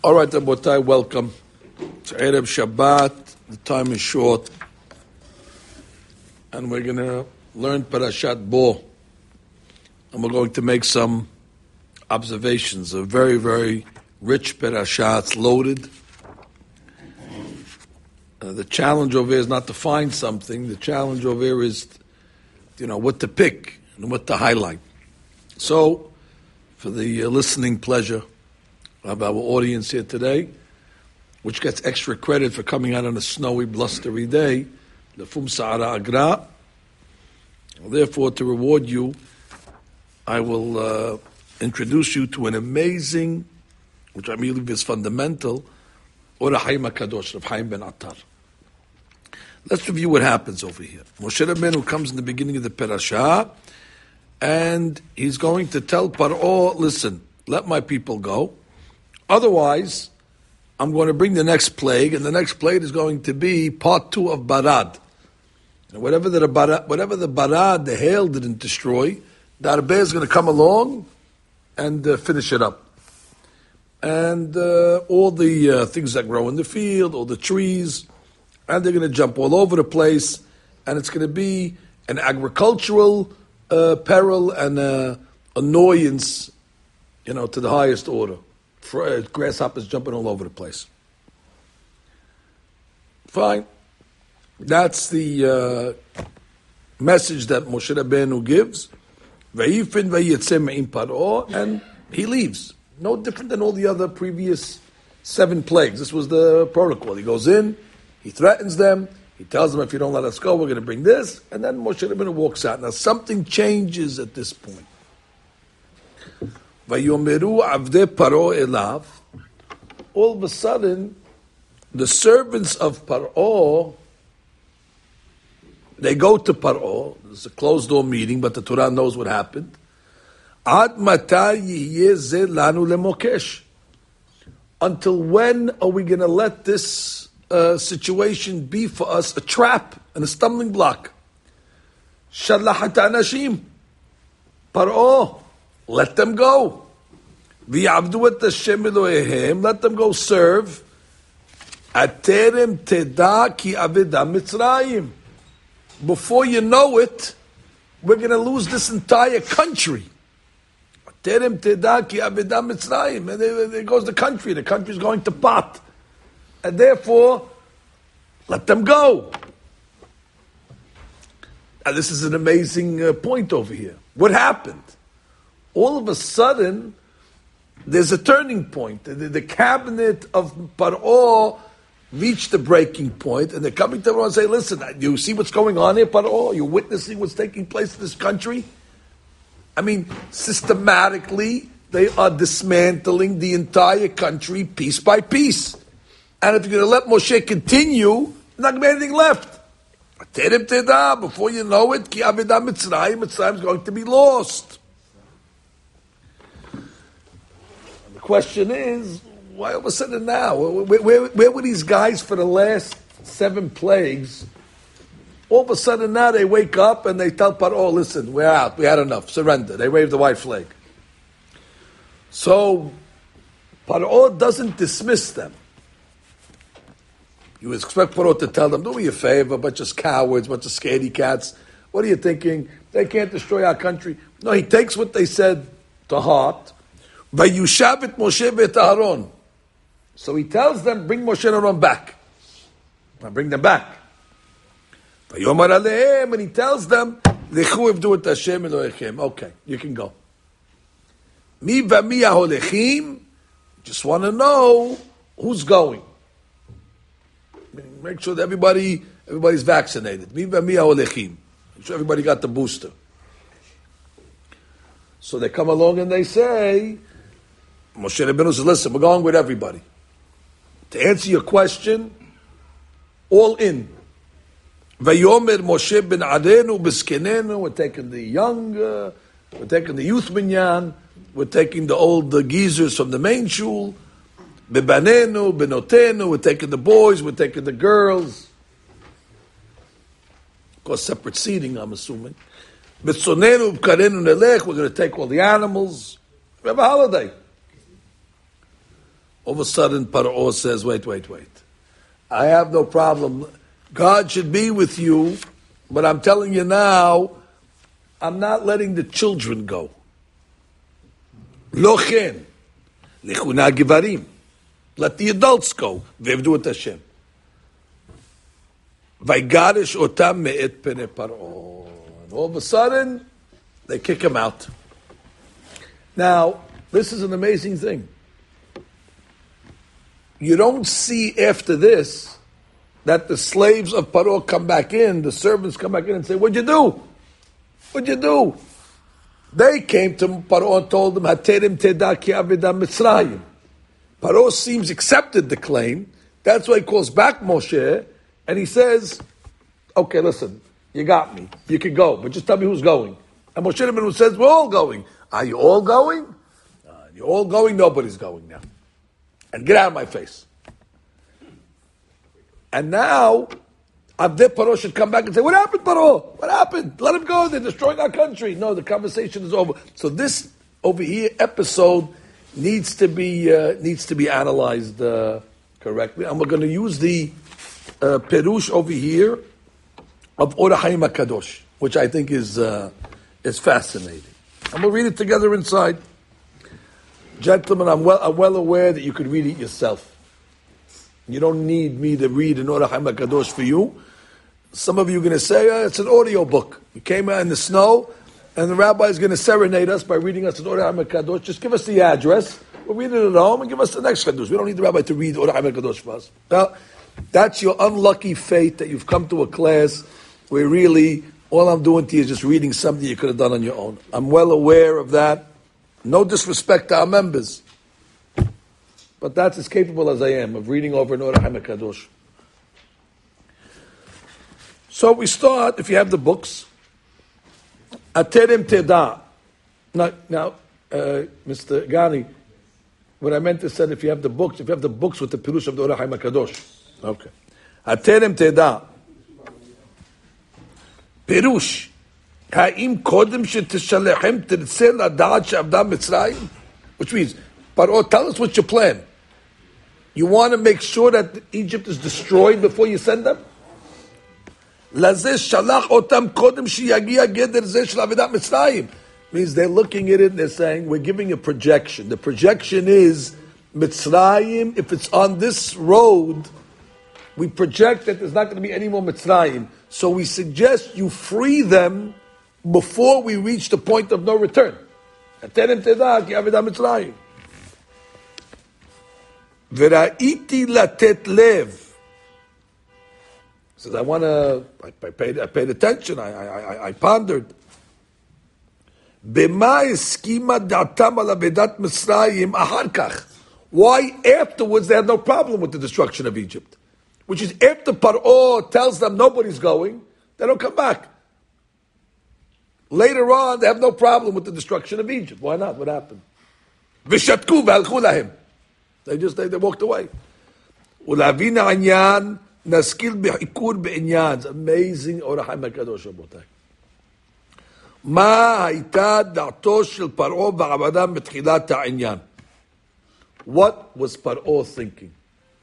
All right, Rabotai, welcome. It's Erev Shabbat. The time is short. And we're going to learn Parashat Bo. And we're going to make some observations. A very, very rich parashat. It's loaded. The challenge over here is not to find something. The challenge over here is, what to pick and what to highlight. So, for the listening pleasure of our audience here today, which gets extra credit for coming out on a snowy, blustery day, the Fum Sa'ara Agra. Therefore, to reward you, I will introduce you to an amazing, which I believe is fundamental, Or HaChaim HaKadosh, Rav Chaim ben Attar. Let's review what happens over here. Moshe Rabbeinu comes in the beginning of the parasha, and he's going to tell Paro, listen, let my people go. Otherwise, I'm going to bring the next plague, and the next plague is going to be part 2 of Barad. And whatever the Barad, the hail didn't destroy, the Arbeh is going to come along and finish it up. And all the things that grow in the field, all the trees, and they're going to jump all over the place, and it's going to be an agricultural peril and annoyance, to the highest order. Grasshoppers jumping all over the place. Fine. That's the message that Moshe Rabbeinu gives. Vayifin vayitzeh me'im Paro, and he leaves. No different than all the other previous 7 plagues. This was the protocol. He goes in, he threatens them, he tells them, if you don't let us go, we're going to bring this, and then Moshe Rabbeinu walks out. Now something changes at this point. Vayomeru avdei Paro elav. All of a sudden, the servants of Paro, they go to Paro. It's a closed-door meeting, but the Torah knows what happened. Ad matai yihyeh zeh lanu lemokesh. Until when are we going to let this situation be for us a trap and a stumbling block? Shalachat anashim. Paro, let them go. V'yavdu et Hashem Elohehem. Let them go serve. Aterem teda ki avedam Mitzrayim. Before you know it, we're going to lose this entire country. Aterem teda ki avedam Mitzrayim. And there goes the country. The country's going to pot. And therefore, let them go. Now, this is an amazing point over here. What happened? All of a sudden, there's a turning point. The cabinet of Paro reached the breaking point, and they're coming to everyone and say, listen, you see what's going on here, Paro? You're witnessing what's taking place in this country? I mean, systematically, they are dismantling the entire country piece by piece. And if you're going to let Moshe continue, there's not going to be anything left. Before you know it, Mitzrayim is going to be lost. The question is, why all of a sudden now? Where were these guys for the last 7 plagues? All of a sudden now they wake up and they tell Paro, listen, we're out, we had enough, surrender. They wave the white flag. So Paro doesn't dismiss them. You expect Paro to tell them, do me a favor, bunch of cowards, bunch of scaredy cats. What are you thinking? They can't destroy our country. No, he takes what they said to heart. Vayushav et Moshe v'et Aharon. So he tells them, bring Moshe and Aaron back. Now bring them back. Vayomar alehem, and he tells them, Lechu evdu et Hashem Elohechem. Okay, you can go. Mi v'mi aholechim. Just want to know who's going. Make sure that everybody's vaccinated. Mi v'mi aholechim. Make sure everybody got the booster. So they come along and they say, Moshe Rabbeinu says, listen, we're going with everybody. To answer your question, all in. Vayomer Moshe ben Adenu b'skenenu. We're taking the young, we're taking the youth minyan, we're taking the old geezers from the main shul. Bebanenu, benotenu. We're taking the boys, we're taking the girls. Of course, separate seating, I'm assuming. B'tzonenu b'karenu nelech. We're going to take all the animals. We have a holiday. All of a sudden, Paro says, wait. I have no problem. God should be with you, but I'm telling you now, I'm not letting the children go. Lo chen. Lichuna givarim. Let the adults go. V'evdu et Hashem. Vaygarish otam me'et pene Paro. And all of a sudden, they kick him out. Now, this is an amazing thing. You don't see after this that the slaves of Paro come back in, the servants come back in and say, what'd you do? What'd you do? They came to Paro and told him, Haterim teda ki avida Mitzrayim. Paro seems accepted the claim. That's why he calls back Moshe, and he says, okay, listen, you got me. You can go, but just tell me who's going. And Moshe Rabbeinu says, we're all going. Are you all going? You're all going? Nobody's going now. And get out of my face. And now, Avdei Paro should come back and say, what happened, Paro? What happened? Let him go. They're destroying our country. No, the conversation is over. So this, over here, episode needs to be analyzed correctly. And we're going to use the Perush over here of Or HaChaim HaKadosh, which I think is fascinating. And we'll read it together inside. Gentlemen, I'm well aware that you could read it yourself. You don't need me to read an Or HaChaim HaKadosh for you. Some of you are going to say, it's an audio book. We came out in the snow, and the rabbi is going to serenade us by reading us an Or HaChaim HaKadosh. Just give us the address. We'll read it at home and give us the next Kadosh. We don't need the rabbi to read Or HaChaim HaKadosh for us. Now, that's your unlucky fate that you've come to a class where really all I'm doing to you is just reading something you could have done on your own. I'm well aware of that. No disrespect to our members. But that's as capable as I am of reading over an Or HaChaim HaKadosh. So we start, if you have the books, Aterem Teda. Now, Mr. Ghani, what I meant to say, if you have the books with the Pirush of the Or HaChaim HaKadosh. Okay. Aterem Teda. Pirush. Ha'im kodem shetishalechem tirtzeh lada'at she'avda Mitzrayim? Which means, Paro, tell us what's your plan. You want to make sure that Egypt is destroyed before you send them? Lazeh shalach otam kodem sheyagia geder zeh shel avidat Mitzrayim. Means they're looking at it and they're saying, we're giving a projection. The projection is Mitzrayim, if it's on this road, we project that there's not going to be any more Mitzrayim. So we suggest you free them before we reach the point of no return. V'ra'iti latet lev. Says, I paid attention, I pondered. B'ma eskima da'atam al avedat Mitzrayim ahar kach. Why afterwards they had no problem with the destruction of Egypt? Which is after Paro tells them nobody's going, they don't come back. Later on, they have no problem with the destruction of Egypt. Why not? What happened? V'shatku v'alchu lahim. They walked away. Ulavina anyan naskil b'ikur b'inyan. Amazing Or HaChaim HaKadosh Rabotai. מה הייתה דעתו של פרעה ועבדם בתחילת העניין? What was Paro thinking?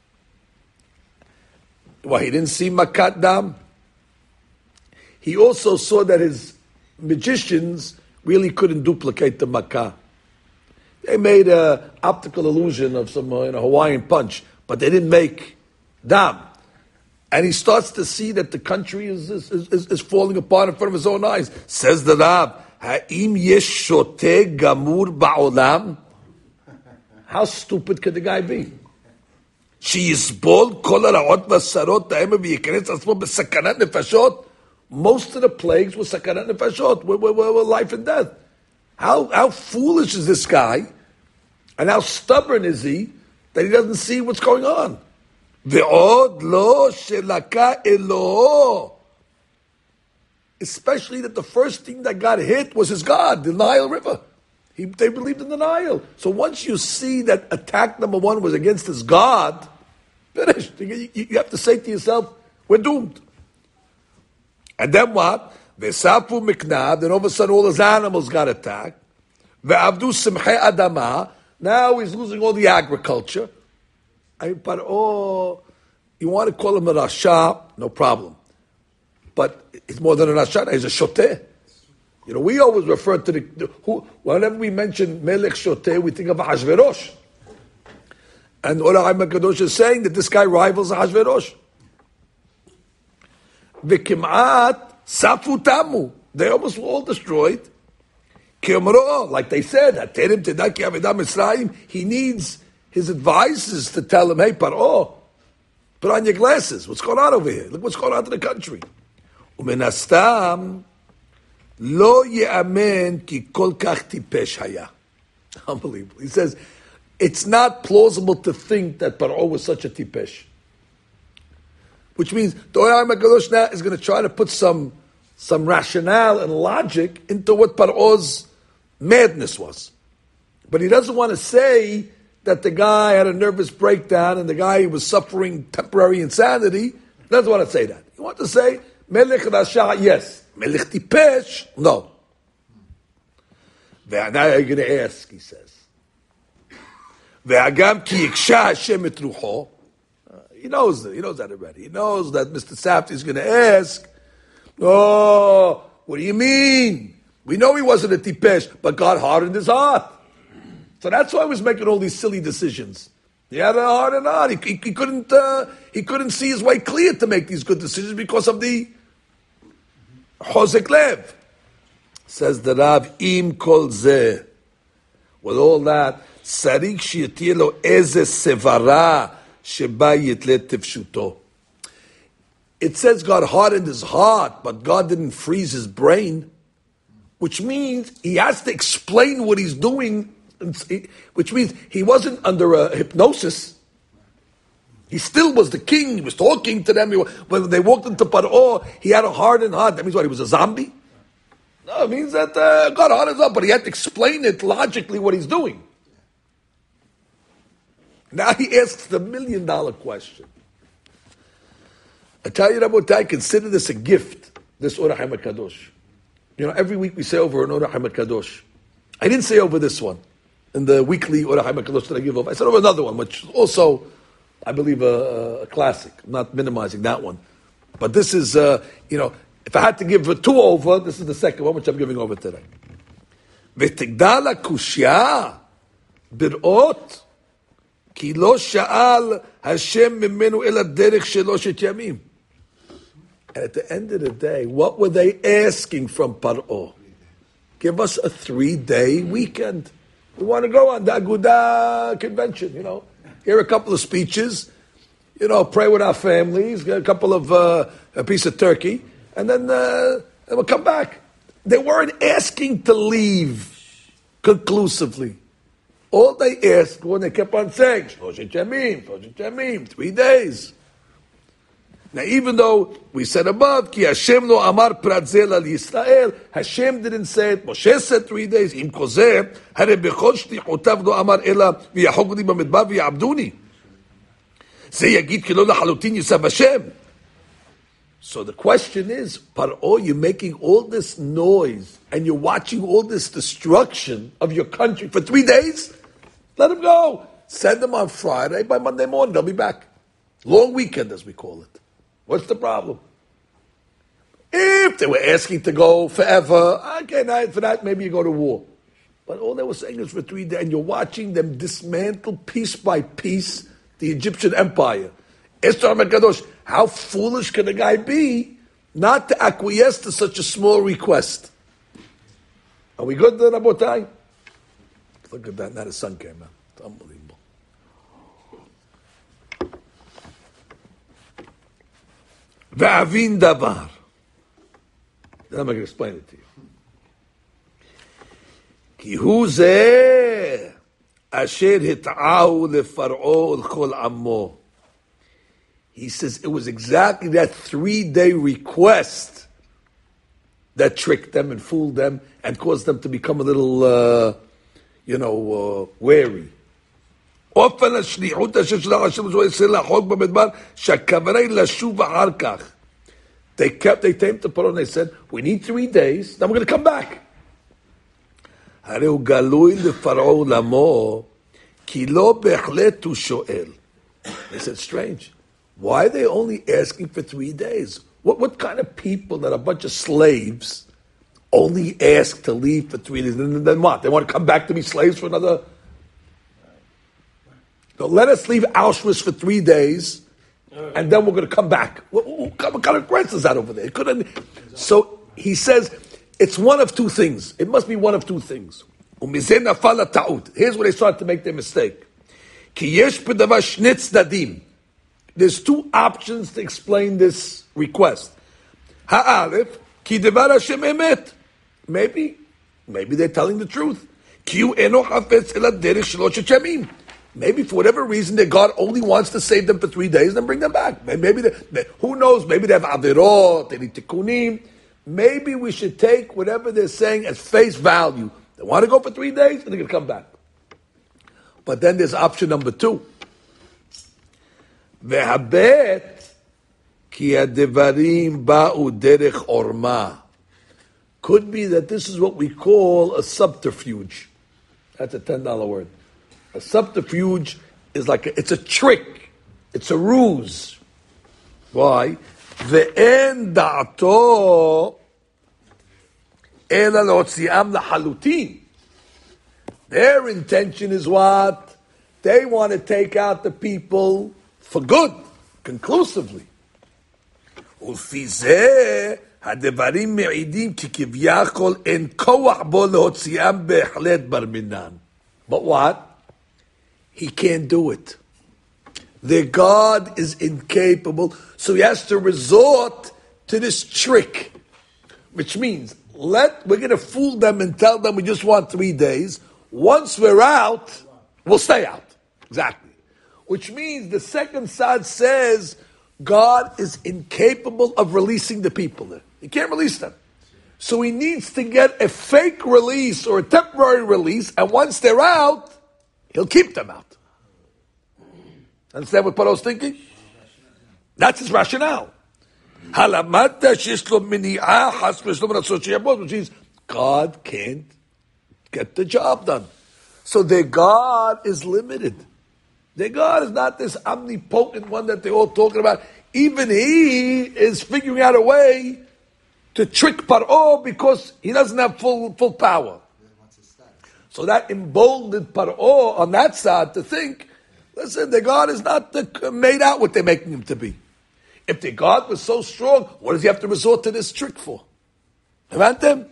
Well, he didn't see Makat Dam. He also saw that his magicians really couldn't duplicate the Makkah. They made an optical illusion of some Hawaiian punch, but they didn't make Dam. And he starts to see that the country is falling apart in front of his own eyes. Says the Rab, Ha'im yesh shoteh gamur ba'olam? How stupid could the guy be? Sheyisbol kol hara'ot v'sarot ha'ema v'yikaretz atzmo b'sakanat nefashot? Most of the plagues were sakanat nefashot, were life and death. How foolish is this guy? And how stubborn is he that he doesn't see what's going on? Ve'od lo shelaka Eloho. Especially that the first thing that got hit was his God, the Nile River. They believed in the Nile. So once you see that attack number one was against his God, finished. You have to say to yourself, we're doomed. And then what? Ve'safu miknad, then all of a sudden all his animals got attacked. Ve'avdu simchei adama, now he's losing all the agriculture. Paro, you want to call him a Rasha, no problem. But he's more than a Rasha, he's a Shoteh. We always refer to whenever we mention Melech Shoteh, we think of Ahashverosh. And Or HaChaim HaKadosh is saying that this guy rivals Ahashverosh. V'kim'at safu tamu. They almost were all destroyed. Like they said, he needs his advisors to tell him, hey, Paro, put on your glasses. What's going on over here? Look what's going on to the country. Lo ye'amen ki kol kach tipesh haya. Unbelievable. He says, it's not plausible to think that Paro was such a tipesh. Which means the Or HaChaim HaKadosh now is going to try to put some rationale and logic into what Paro's madness was. But he doesn't want to say that the guy had a nervous breakdown and the guy was suffering temporary insanity. He doesn't want to say that. He wants to say, Melech Rasha, yes. Melech Tipesh, no. Now you're going to ask, he says. Ve'agam ki yiksha Hashem et rucho. He knows that already. He knows that Mr. Safdie is going to ask, oh, what do you mean? We know he wasn't a tipesh, but God hardened his heart. So that's why he was making all these silly decisions. He had a hardened heart. He couldn't see his way clear to make these good decisions because of the Chozek Lev. Says the Rav, Im kol zeh. With all that, Sarik shi'yeh lo eze sevara sheba yitlet tifshuto. It says God hardened his heart, but God didn't freeze his brain, which means he has to explain what he's doing, which means he wasn't under a hypnosis. He still was the king. He was talking to them. When they walked into Paro, he had a hardened heart. That means what? He was a zombie? No, it means that God hardened his heart, but he had to explain it logically what he's doing. Now he asks the $1 million question. I tell you, Rabotai, consider this a gift, this Or HaChaim HaKadosh. Every week we say over an Or HaChaim HaKadosh. I didn't say over this one, in the weekly Or HaChaim HaKadosh that I give over. I said over another one, which is also, I believe, a classic. I'm not minimizing that one. But this is, if I had to give two over, this is the second one, which I'm giving over today. V'tigdal kushya birot ki lo sha'al Hashem mimenu ela derech sheloshet yamim. And at the end of the day, what were they asking from Paro? Give us a 3-day weekend. We want to go on the Aguda convention, Hear a couple of speeches, pray with our families, get a couple of, a piece of turkey, and then we'll come back. They weren't asking to leave conclusively. All they asked when they kept on saying, Shloshet Yamim, 3 days. Now, even though we said above, Ki Hashem lo amar pratzel al Yisrael, Hashem didn't say it. Moshe said 3 days. Im kozeh, hare bechol shlichotav lo amar ela v'yachog li b'midbar v'yabduni. Ze yagid ki lo lachalutin yisav Hashem. So the question is, Paro, you're making all this noise and you're watching all this destruction of your country for 3 days? Let them go. Send them on Friday. By Monday morning, they'll be back. Long weekend, as we call it. What's the problem? If they were asking to go forever, okay, now for that, maybe you go to war. But all they were saying is for 3 days, and you're watching them dismantle piece by piece the Egyptian empire. Esther HaMekadosh, how foolish can a guy be not to acquiesce to such a small request? Are we good then, Rabotai? Look at that, now the sun came out. It's unbelievable. Ve'avin davar. Then I'm going to explain it to you. Ki hu zeh asher hit'ahu leFar'o l'chol ammo. He says it was exactly that 3-day request that tricked them and fooled them and caused them to become a little, wary. אופן השליחות אשר שלח השם ישראל לחוק במדבר שהכוונה היא לשוב אחר כך. They came to Paro and they said, we need 3 days, then we're going to come back. הרי הוא גלוי לפרעה ולעמו, כי לא בהחלט הוא שואל. They said, strange. Why are they only asking for 3 days? What kind of people that are a bunch of slaves only ask to leave for 3 days? And then what? They want to come back to be slaves for another... So let us leave Auschwitz for 3 days, and then we're going to come back. What kind of grants is that over there? It couldn't. So he says, it's one of two things. It must be one of two things. Here's where they start to make their mistake. There's two options to explain this request. Maybe they're telling the truth. Maybe for whatever reason, their God only wants to save them for 3 days and then bring them back. Maybe who knows? Maybe they have avirot, they need tikkunim. Maybe we should take whatever they're saying as face value. They want to go for 3 days and they're going to come back. But then there's option number 2. Ve'habet ki hadevarim ba'u derech orma. Could be that this is what we call a subterfuge. That's a $10 word. A subterfuge is it's a trick. It's a ruse. Why? Ve'en da'ato ela lo'tzi'am lahalutin. Their intention is what? They want to take out the people for good, conclusively. ולפי זה, הדברים מעידים כי כביכול אין כוח בו להוציאם בהחלט בר מינן. But what? He can't do it. Their God is incapable, so he has to resort to this trick, which means we're going to fool them and tell them we just want 3 days. Once we're out, we'll stay out. Exactly. Which means the second side says God is incapable of releasing the people there. He can't release them. So he needs to get a fake release or a temporary release, and once they're out, he'll keep them out. Understand what Paro's thinking? That's his rationale. Which means God can't get the job done. So their God is limited. Their God is not this omnipotent one that they're all talking about. Even he is figuring out a way to trick Paro because he doesn't have full power. So that emboldened Paro on that side to think, listen, their God is not made out what they're making him to be. If their God was so strong, what does he have to resort to this trick for? הבנתם?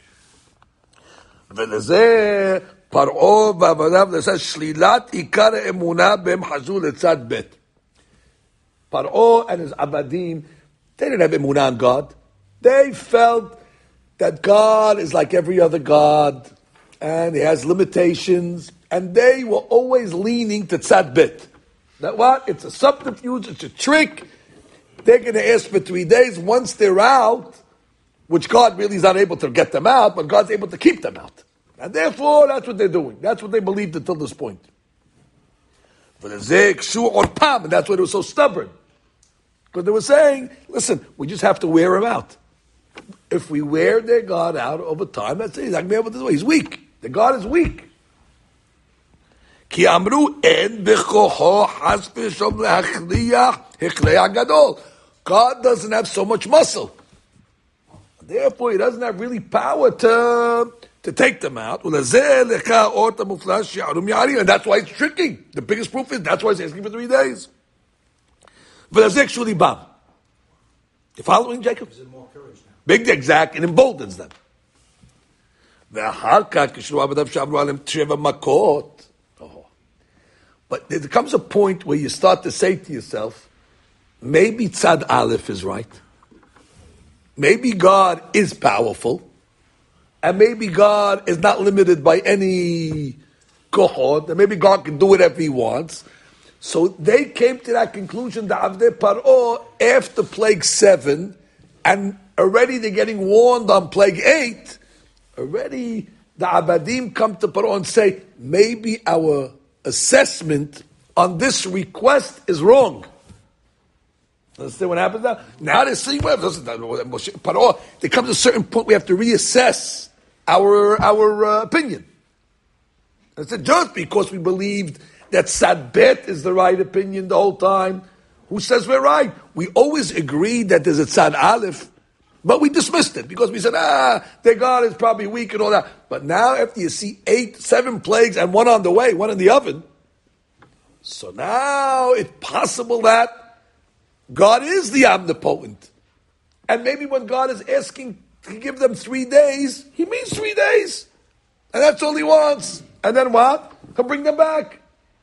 ולזה פרעה ועבדיו לעשה שלילת עיקר האמונה בהם חזו לצד ב'. Paro and his abadim, they didn't have emunah on God. They felt that God is like every other God, and he has limitations, and they were always leaning to tzad bit. That what? It's a subterfuge, it's a trick. They're going to ask for 3 days. Once they're out, which God really is not able to get them out, but God's able to keep them out. And therefore, that's what they're doing. That's what they believed until this point. And that's why they were so stubborn. Because they were saying, listen, we just have to wear him out. If we wear their God out over time, that's it. He's not going to be able to do it. He's weak. The God is weak. God doesn't have so much muscle. Therefore, he doesn't have really power to take them out. And that's why it's tricky. The biggest proof is that's why he's asking for 3 days. You following, Jacob? Big, exact, and emboldens them. But there comes a point where you start to say to yourself, maybe Tzad Aleph is right. Maybe God is powerful. And maybe God is not limited by any kohod. And maybe God can do whatever he wants. So they came to that conclusion, the Avdei Paro, after plague 7, and already they're getting warned on plague 8, already the Abadim come to Paro and say, maybe our assessment on this request is wrong. Understand what happens now? Now they're seeing, Paro, there comes a certain point we have to reassess our opinion. I said, just because we believed that Tzad Bet is the right opinion the whole time? Who says we're right? We always agreed that there's a Tzad Aleph, but we dismissed it because we said, their God is probably weak and all that. But now after you see 7 plagues and one on the way, one in the oven, so now it's possible that God is the omnipotent. And maybe when God is asking to give them 3 days, he means 3 days. And that's all he wants. And then what? He'll bring them back.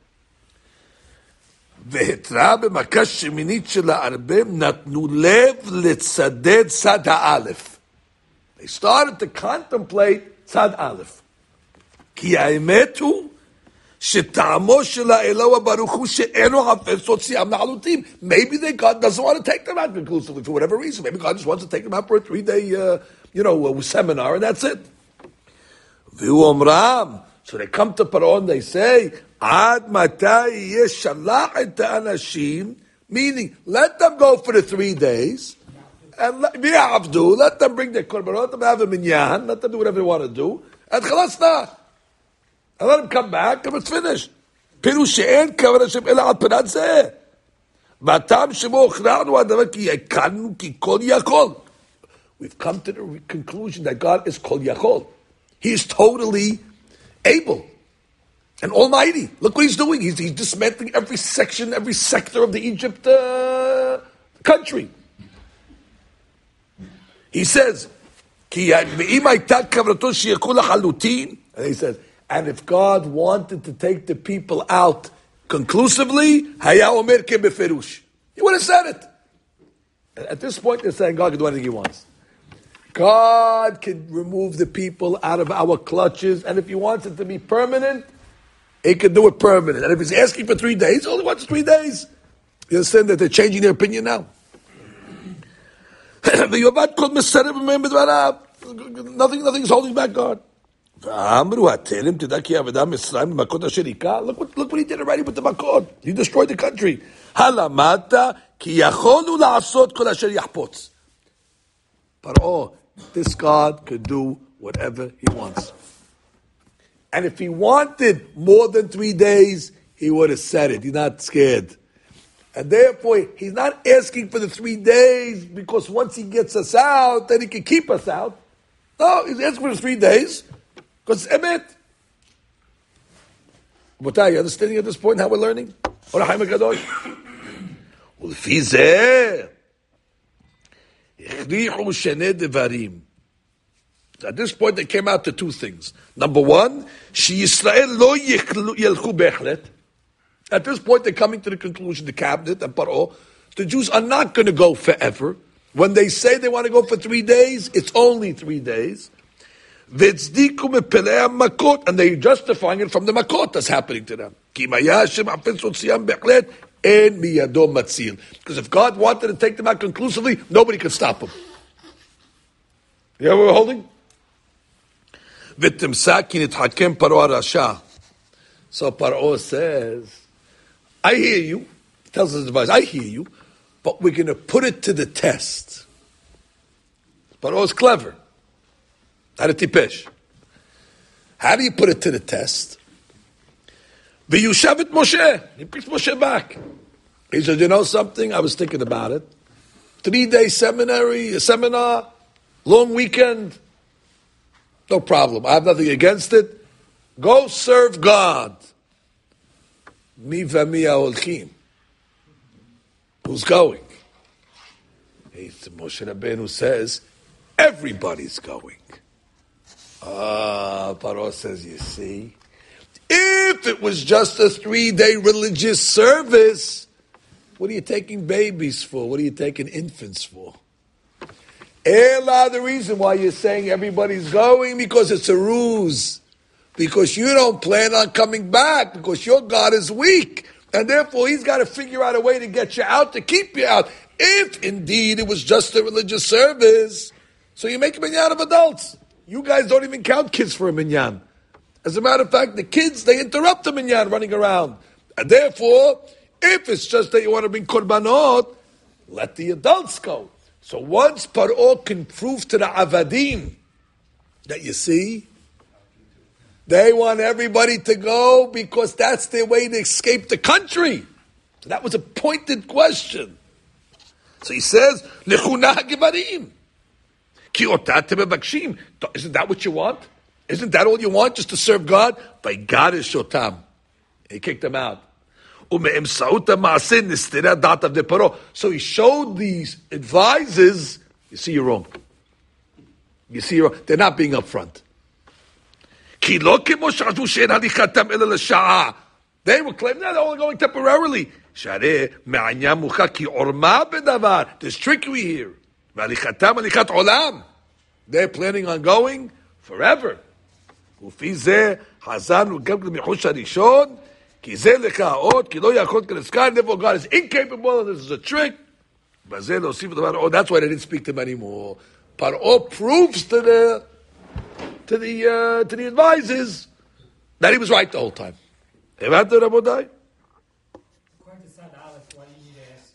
והתראה במכה שמינית של הרבה נתנו לב לצדד צד האלף. They started to contemplate צד א'. כי האמת הוא שטעמו של האלוה ברוך הוא שאינו חפץ להוציאם לחלוטין. Maybe God doesn't want to take them out conclusively for whatever reason. Maybe God just wants to take them out for a 3-day seminar and that's it. והוא אומרם, so they come to Paro and they say, עד מתי יהיה שלח את האנשים, meaning, let them go for the 3 days, and let them bring their korbanot, let them have a minyan, let them do whatever they want to do, and chalasna. And let them come back, and it's finished. פירוש שאין כוונה השם אלא על פנת זה. והטעם שבו הכרענו הדבר כי הכרנו כי כל יכול. We've come to the conclusion that God is kol yachol. He is totally able and almighty. Look what he's doing. He's dismantling every section, every sector of the Egypt country. He says, and he says, and if God wanted to take the people out conclusively, he would have said it. At this point, they're saying God can do anything he wants. God can remove the people out of our clutches, and if he wants it to be permanent, he can do it permanent. And if he's asking for 3 days, all he wants is 3 days. You understand that they're changing their opinion now? Nothing's holding back God. Look what he did already with the Makot. He destroyed the country. But this God could do whatever he wants. And if he wanted more than 3 days, he would have said it. He's not scared. And therefore, he's not asking for the 3 days because once he gets us out, then he can keep us out. No, he's asking for the 3 days because it's emet. But are you understanding at this point how we're learning? Or Haim HaKadosh? ולפי זה הכריחו שני דברים. At this point, they came out to 2 things. Number 1, שישראל לא ילכו בהחלט. At this point, they're coming to the conclusion, the cabinet and Paro, the Jews are not going to go forever. When they say they want to go for 3 days, it's only 3 days. והצדיקו מפלאי המכות, and they're justifying it from the makot that's happening to them. כי אם היה השם חפץ להוציאם בהחלט, אין מידו מציל. Because if God wanted to take them out conclusively, nobody could stop them. You know what we're holding? ותמסע כי נתחכם פרעה הרשע. So Paro says, I hear you. He tells his advisor, I hear you, but we're going to put it to the test. Paro is clever. Not a tipesh. How do you put it to the test? V'yushav et Moshe. He brings Moshe back. He says, you know something? I was thinking about it. 3-day seminar, long weekend. No problem. I have nothing against it. Go serve God. Mi v'mi ha'olchim. Who's going? Moshe Rabbeinu says, everybody's going. Paro says, you see, if it was just a 3-day religious service, what are you taking babies for? What are you taking infants for? Ela, the reason why you're saying everybody's going, because it's a ruse. Because you don't plan on coming back, because your God is weak. And therefore, he's got to figure out a way to get you out, to keep you out. If indeed it was just a religious service, so you make a minyan of adults. You guys don't even count kids for a minyan. As a matter of fact, the kids, they interrupt the minyan running around. And therefore, if it's just that you want to bring korbanot, let the adults go. So once Paro can prove to the avadim that you see, They want everybody to go because that's their way to escape the country. So that was a pointed question. So he says, Lechuna Givarim. Ki otate bebakshim. Isn't that what you want? Isn't that all you want, just to serve God? By God is shotam. He kicked them out. So he showed these advisors, you see you're wrong. You see you're wrong. They're not being upfront. They were claiming that they're only going temporarily. There's trickery here. They're planning on going forever. Therefore God is incapable, and this is a trick. That's why they didn't speak to him anymore. Paro proves to the advisors that he was right the whole time. According to Sad Aleph, why do you need to ask?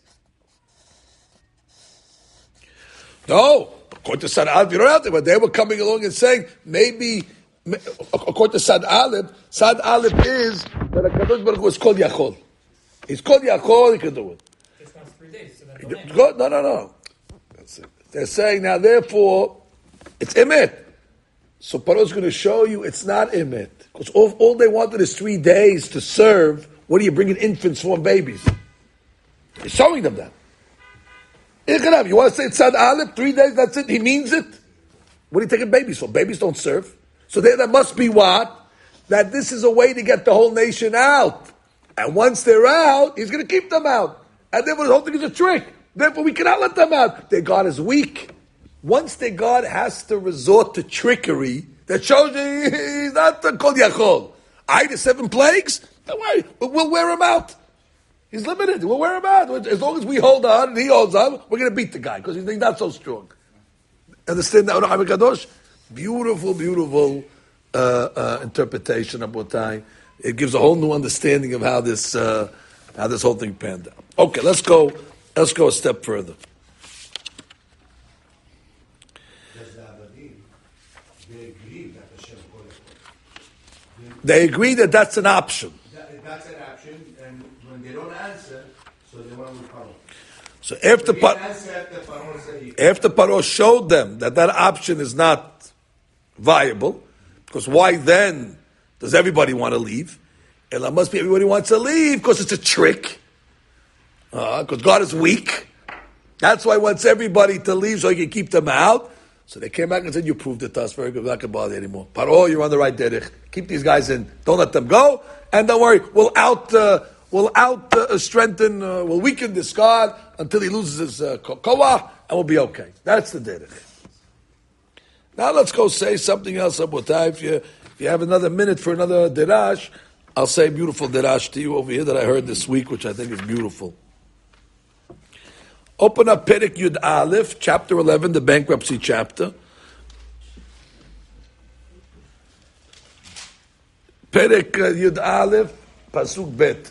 No, according to Sad Aleph, you don't have to, but they were coming along and saying, maybe, according to Sad Aleph is that HaKadosh Baruch Hu is called Yachol. He's called Yachol, he can do it. It's not 3 days, so that's No. That's it. They're saying now, therefore, it's Emet. So Paro's going to show you it's not Emet. Because all they wanted is 3 days to serve. What are you bringing infants for and babies? He's showing them that. You want to say it's Sad Aleph, 3 days, that's it? He means it? What are you taking babies for? Babies don't serve. So there must be what? That this is a way to get the whole nation out. And once they're out, he's going to keep them out. And therefore the whole thing is a trick. Therefore we cannot let them out. Their God is weak. Once their God has to resort to trickery, that shows he's not called Yachol. The 7 plagues, don't worry, we'll wear him out. He's limited, we'll wear him out. As long as we hold on and he holds on, we're going to beat the guy because he's not so strong. Understand that, Kadosh? Beautiful interpretation of Botai. It gives a whole new understanding of how this whole thing panned out. Okay, let's go a step further. They agree that that's an option. That's an option, and when they don't answer, so they want to Paro. So after Paro showed them that option is not viable, because why then does everybody want to leave? And it must be everybody wants to leave because it's a trick. Because God is weak. That's why he wants everybody to leave so he can keep them out. So they came back and said, you proved it to us. Very good. We're not going to bother you anymore. Paro, you're on the right derech. Keep these guys in. Don't let them go. And don't worry, we'll weaken this God until he loses his koah, and we'll be okay. That's the derech. Now let's go say something else, Abotai. If you have another minute for another derash, I'll say a beautiful derash to you over here that I heard this week, which I think is beautiful. Open up Perek Yud Aleph, chapter 11, the bankruptcy chapter. Perek Yud Aleph, Pasuk Bet.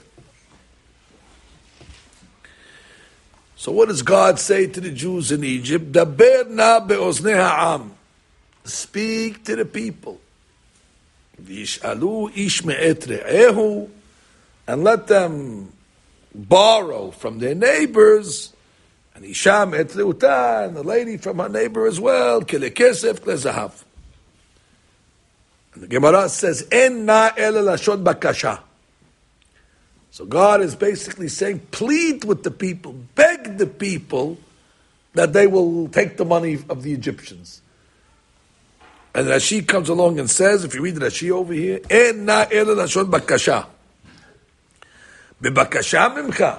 So what does God say to the Jews in Egypt? Daber na be'oznei ha'am. Speak to the people. V'yish'alu ish me'et re'ehu. And let them borrow from their neighbors. And Isham et leuta, and the lady from her neighbor as well, kele kesef, kele zahav. And the Gemara says, En na ele lashon bakasha. So God is basically saying, plead with the people, beg the people that they will take the money of the Egyptians. And Rashi comes along and says, if you read Rashi over here, En na ele lashon bakasha. Bebakasha mimcha.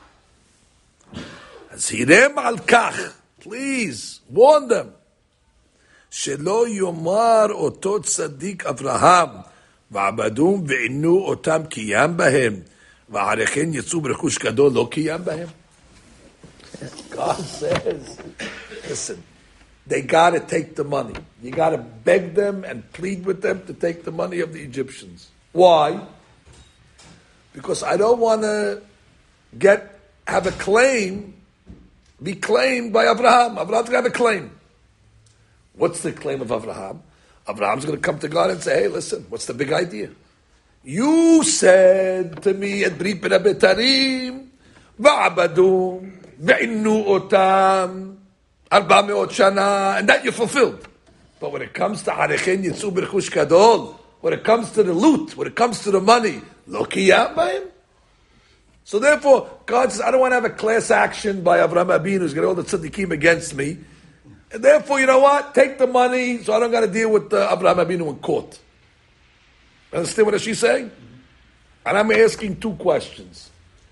Zirem al kach, please warn them. Shelo yomar otot tzaddik Avraham va'abadum ve'inu otam kiyam bahem va'arechen yitzu b'rechush gadol lo kiyam bahem. God says, listen, they got to take the money. You got to beg them and plead with them to take the money of the Egyptians. Why? Because I don't want to have a claim. Be claimed by Abraham. Abraham's got a claim. What's the claim of Abraham? Abraham's going to come to God and say, hey, listen, what's the big idea? You said to me at Brit Bein HaBetarim, va'abadu, ve'innu otam, 400 shana, and that you fulfilled. But when it comes to Harechen Yitzu B'Rechush Gadol, when it comes to the loot, when it comes to the money, lo kiyam b'hem. So therefore, God says, I don't want to have a class action by Avraham Avinu who's got all the tzaddikim against me. And therefore, you know what? Take the money, so I don't got to deal with Avraham Avinu in court. Understand what she's saying? And I'm asking two questions.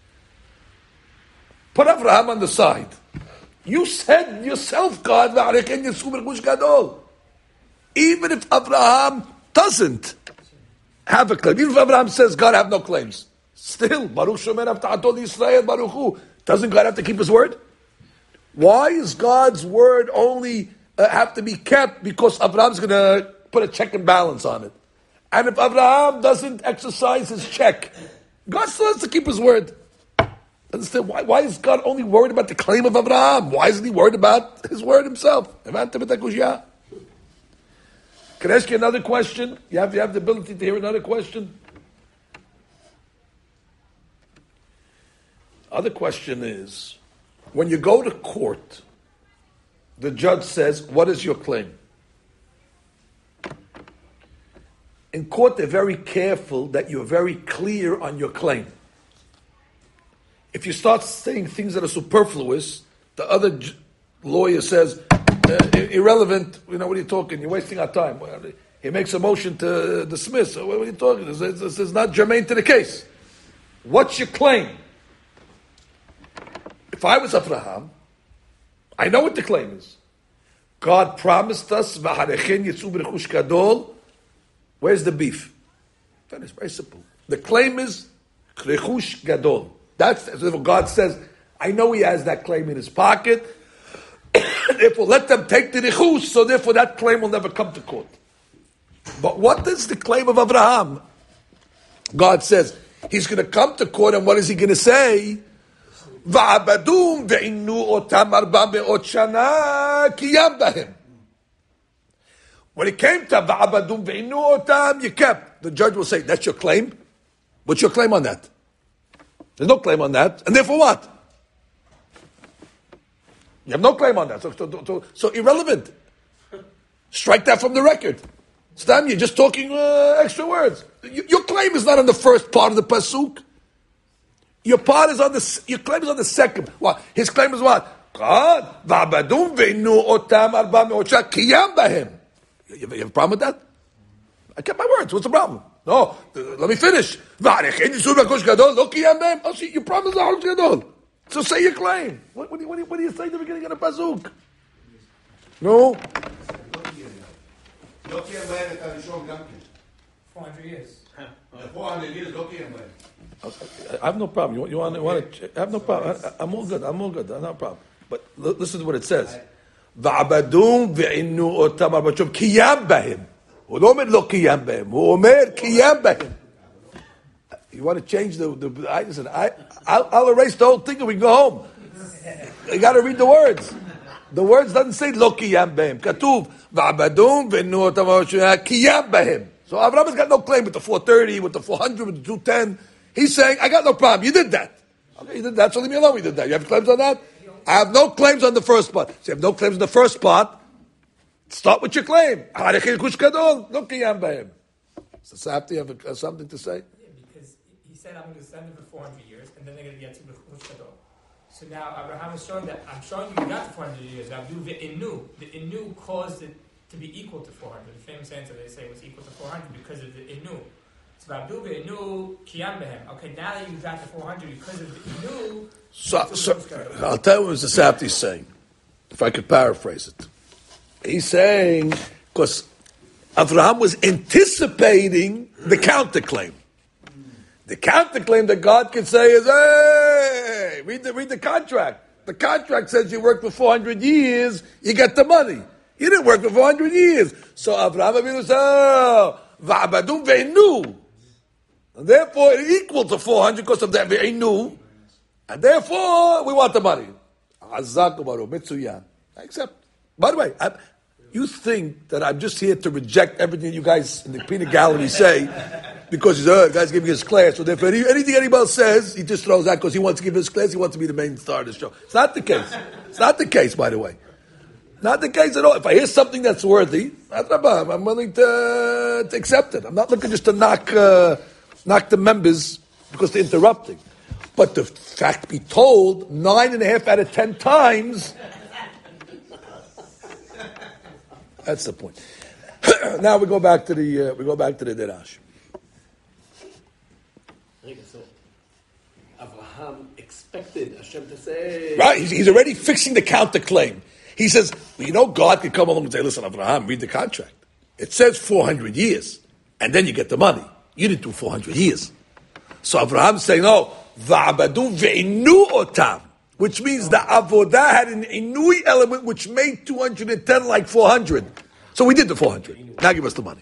Put Avraham on the side. You said yourself, God, V'arechen Yitzu B'Rechush Gadol. Even if Abraham doesn't have a claim, even if Abraham says, God, I have no claims, still, Baruch Shomer Avta'ato Yisrael Baruch Hu, doesn't God have to keep his word? Why is God's word only have to be kept because Abraham's going to put a check and balance on it? And if Abraham doesn't exercise his check, God still has to keep his word. Understand? Why is God only worried about the claim of Abraham? Why isn't he worried about his word himself? Can I ask you another question? You have the ability to hear another question? Other question is, when you go to court, the judge says, what is your claim? In court, they're very careful that you're very clear on your claim. If you start saying things that are superfluous, the other lawyer says, irrelevant, what are you talking? You're wasting our time. He makes a motion to dismiss. What are you talking? This is not germane to the case. What's your claim? If I was Abraham, I know what the claim is. God promised us, V'harechen Yitzu B'Rechush Gadol. Where's the beef? Finished. Very simple. The claim is Rechush Gadol. That's what God says. I know he has that claim in his pocket. Therefore, let them take the Rechush, so therefore that claim will never come to court. But what is the claim of Abraham? God says he's going to come to court, and what is he going to say? Va'abadum ve'innu otam 400 shana kiyam b'hem. When it came to va'abadum ve'innu otam, you kept. The judge will say, that's your claim? What's your claim on that? There's no claim on that. And therefore what? You have no claim on that. So irrelevant. Strike that from the record. Stam, you're just talking extra words. Your claim is not on the first part of the pasuk. Your claim is on the second. What? His claim is what? God, va'abadum ve'innu otam 400 shana kiyam b'hem. You have a problem with that? I kept my words. What's the problem? No, let me finish. Oh, see, your problem is the Haruch Gadol. So say your claim. What do you say at the beginning of the pasuk? No. 400 years. 400 years, I have no problem. You want to? I have no problem. I'm all good. I have no problem. But listen to what it says. Va'abadum ve'innu otam 400 kiyam b'hem. הוא לא אומר לא קיים בהם, הוא אומר קיים בהם. You want to change I said, I'll erase the whole thing and we go home. You got to read the words. The words doesn't say לא קיים בהם. כתוב, ועבדום וענו אותם קיים בהם. So Avraham has got no claim with the 430, with the 400, with the 210. He's saying, I got no problem. You did that. Okay, you did that, so leave me alone. You did that. You have claims on that? I have no claims on the first part. So you have no claims on the first part. Start with your claim. So Safti have something to say? Yeah, because he said, I'm going to send them for 400 years, and then they're going to get to B'Chush Gadol. So now Abraham is showing that, I'm showing you got to 400 years. Now do the Inu. The Inu caused it to be equal to 400. The famous answer they say was equal to 400 because of the Inu. So Abdu Inu Kiyam Behem. Okay, now that you got to 400 because of the Inu. So I'll tell you what the Safti is saying, if I could paraphrase it. He's saying, because Avraham was anticipating the counterclaim. The counterclaim that God can say is, hey, read the contract. The contract says you worked for 400 years, you get the money. You didn't work for 400 years. So Avraham Avinu says, oh, va'abadum ve'inu. And therefore, it equal to 400 because of that ve'inu. And therefore, we want the money. Azak u'baru, mitzuyan. I accept. By the way, You think that I'm just here to reject everything you guys in the peanut gallery say because he's the guy's giving his class. So therefore, anything anybody says, he just throws out because he wants to give his class. He wants to be the main star of the show. It's not the case. It's not the case, by the way. Not the case at all. If I hear something that's worthy, I'm willing to accept it. I'm not looking just to knock the members because they're interrupting. But the fact be told, 9.5 out of 10 times. That's the point. Now we go back to the Derash. So Abraham expected Hashem to say, Right, he's already fixing the counterclaim. He says, well, God could come along and say, listen, Abraham, read the contract. It says 400 years, and then you get the money. You didn't do 400 years. So Abraham's saying, no, va'abadu ve'inu otam, which means the avodah had an inui element which made 210 like 400. So we did the 400. Now give us the money.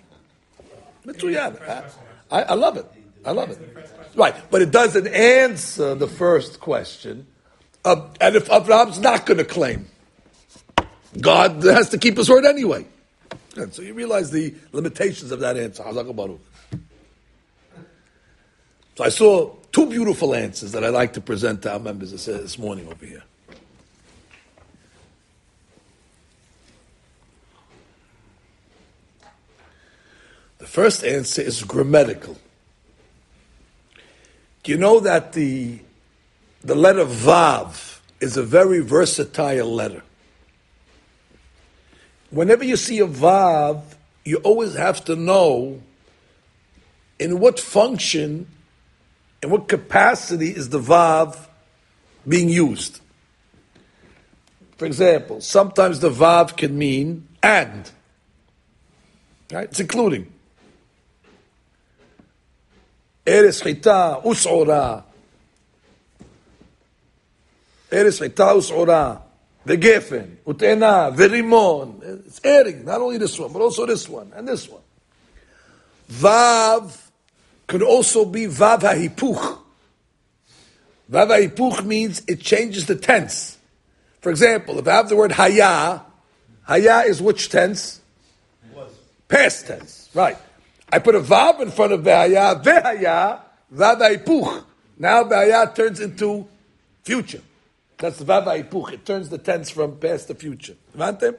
I love it. I love it. Right, but it doesn't answer the first question. And if Abraham's not going to claim, God has to keep his word anyway. And so you realize the limitations of that answer. So I saw two beautiful answers that I'd like to present to our members this morning over here. The first answer is grammatical. Do you know that the letter Vav is a very versatile letter? Whenever you see a Vav, you always have to know in what function, in what capacity is the Vav being used. For example, sometimes the Vav can mean and. Right? It's including. Eres chita us'ora. Eres chita us'ora. Vegefen, utena, verimon. It's adding, not only this one, but also this one, and this one. Vav could also be Vav HaHipuch. Vav HaHipuch means it changes the tense. For example, if I have the word Haya, Haya is which tense? Past tense, right. I put a Vav in front of Vehaya, Vehaya, Vav HaHipuch. Now Vehaya turns into future. That's the Vav HaHipuch. It turns the tense from past to future. But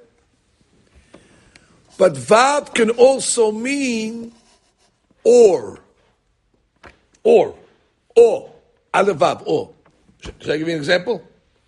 Vav can also mean or. Or. Aleph Vav, or. Should I give you an example?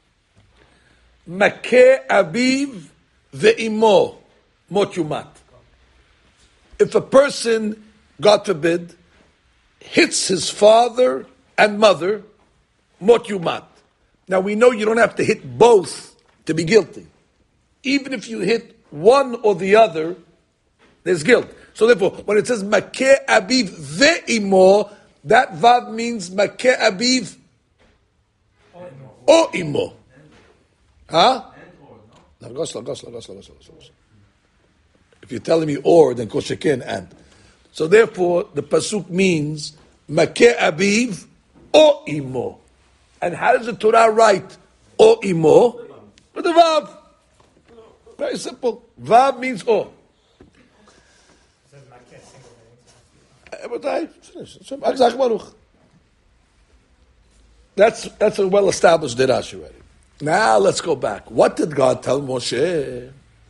Makeh aviv ve'imo mot yumat. If a person, God forbid, hits his father and mother, mot yumat. Now we know you don't have to hit both to be guilty. Even if you hit one or the other, there's guilt. So therefore, when it says makeh aviv ve'imo, that vav means makeh aviv o imo. Huh? If you're telling me or, then koshekin and. So therefore, the pasuk means makeh aviv o imo. And how does the Torah write o imo? With the vav. Very simple. Vav means o. That's a well-established derash already. Now let's go back. What did God tell Moshe?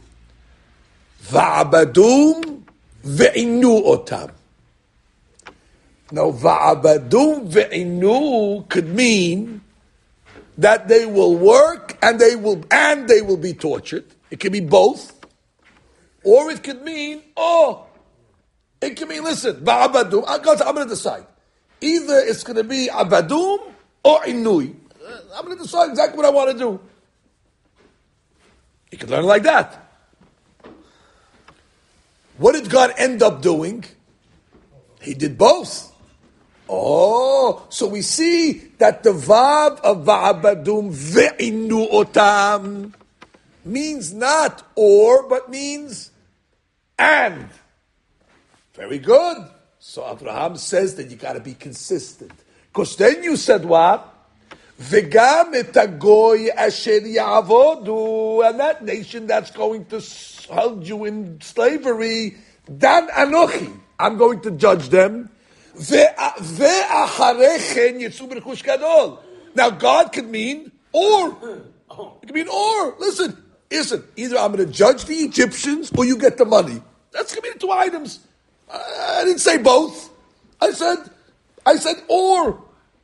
Va'abadum ve'inu otam. Now, va'abadum ve'inu could mean that they will work and they will be tortured. It could be both. Or it could mean, it could mean, listen, va'abadum, I'm going to decide. Either it's going to be abadum or inui. I'm going to decide exactly what I want to do. You could learn like that. What did God end up doing? He did both. So we see that the vav of va'abadum ve'inu otam means not or, but means and. Very good. So Abraham says that you got to be consistent. Because then you said what? V'gam et hagoy asher ya'avodu, and that nation that's going to hold you in slavery, dan anochi, I'm going to judge them. Ve'acharechen yitzu b'rechush gadol. Now God could mean or. It could mean or. Listen, either I'm going to judge the Egyptians or you get the money. That's going to be the two items. I didn't say both. I said or.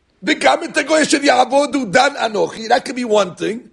That could be one thing.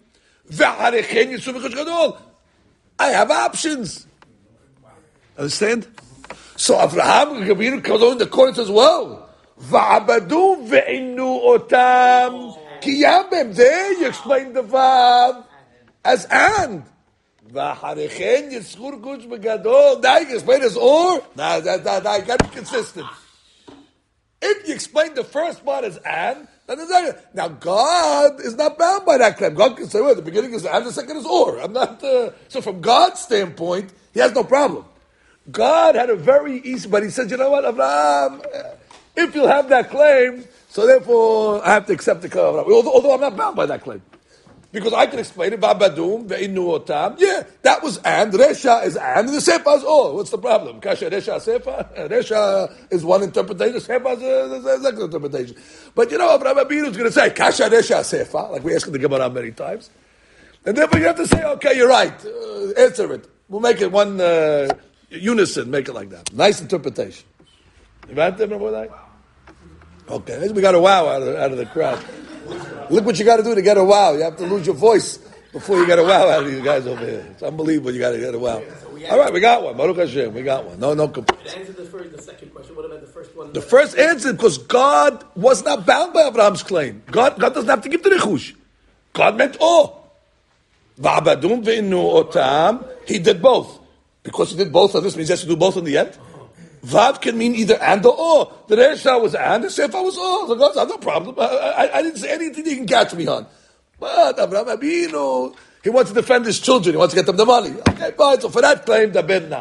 I have options. Understand? So Avraham comes on the court and says, well, va'abadu ve'inu otam kiyamem. There you explain the vav as and. Va'harechen yitzchur gush begadol. Now you can explain as or. Now, you got to be consistent. If you explain the first part as and, then now God is not bound by that claim. God can say, well, the beginning is and, the second is or. I'm not. So from God's standpoint, he has no problem. God had a very easy, but he said, you know what, Abraham, if you'll have that claim, so therefore I have to accept the claim of Abraham. Although I'm not bound by that claim. Because I can explain it, Babadum, Ve'inu Otam. Yeah, that was and, Resha is and the Sepa is or. What's the problem? Kasha, Resha, Sepa? Resha is one interpretation, Sepa is a second interpretation. But you know, Abraham Abinu is going to say, Kasha, Resha, Sepa, like we asked in the Gemara many times. And therefore you have to say, okay, you're right, answer it. We'll make it one unison, make it like that. Nice interpretation. You right there, remember that? Okay, we got a wow out of the crowd. Look what you got to do to get a wow. You have to lose your voice before you get a wow out of these guys over here. It's unbelievable. You got to get a wow. All right, we got one. Baruch Hashem, we got one. No complaints. To answer the second question, what about the first one? The first answer, because God was not bound by Abraham's claim. God doesn't have to give the rechush. God meant all. Va'abadum ve'inu otam. He did both. Because he did both, so this means he has to do both in the end. Vav can mean either and or or. The Resha was and, the Sefer was or. So God said, no problem. I didn't say anything you can catch me on. But Abraham Abinu, he wants to defend his children. He wants to get them the money. Okay, fine. So for that claim, the Benna.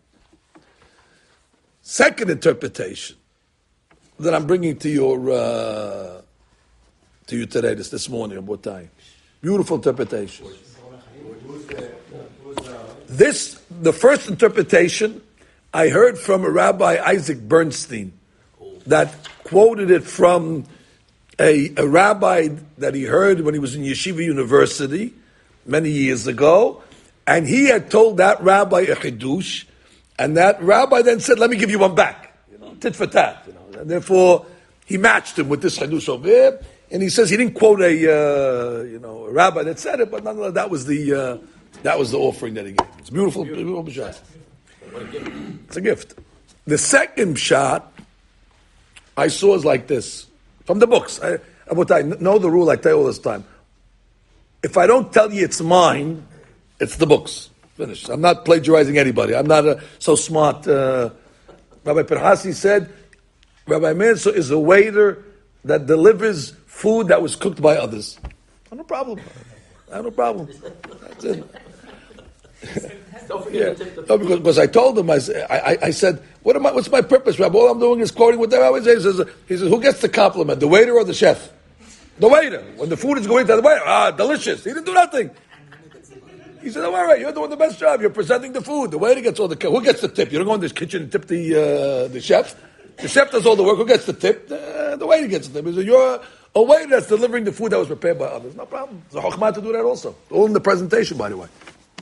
Second interpretation that I'm bringing to you today, this morning, about time. Beautiful interpretation. The first interpretation I heard from a Rabbi Isaac Bernstein that quoted it from a rabbi that he heard when he was in Yeshiva University many years ago, and he had told that rabbi a chidush, and that rabbi then said, "Let me give you one back, tit for tat." And therefore he matched him with this chidush over here, and he says he didn't quote a rabbi that said it, but nonetheless that was the offering that he gave. It's beautiful, beautiful shot. It's a gift. The second shot I saw is like this. From the books. I know the rule I tell you all this time. If I don't tell you it's mine, it's the books. Finished. I'm not plagiarizing anybody. I'm not so smart. Rabbi Perhasi said, Rabbi Manso is a waiter that delivers food that was cooked by others. No problem. No problem. That's it. Because I told him, I said, what's my purpose, Rabbi? All I'm doing is quoting what the Rabbi says. He says, who gets the compliment, the waiter or the chef? The waiter. When the food is going to the waiter, delicious. He didn't do nothing. He said, all right, you're doing the best job. You're presenting the food. The waiter gets all the, who gets the tip? You don't go in this kitchen and tip the chef. The chef does all the work. Who gets the tip? The waiter gets the tip. He said, you're a waiter that's delivering the food that was prepared by others. No problem. It's a chokhmah to do that also. All in the presentation, by the way.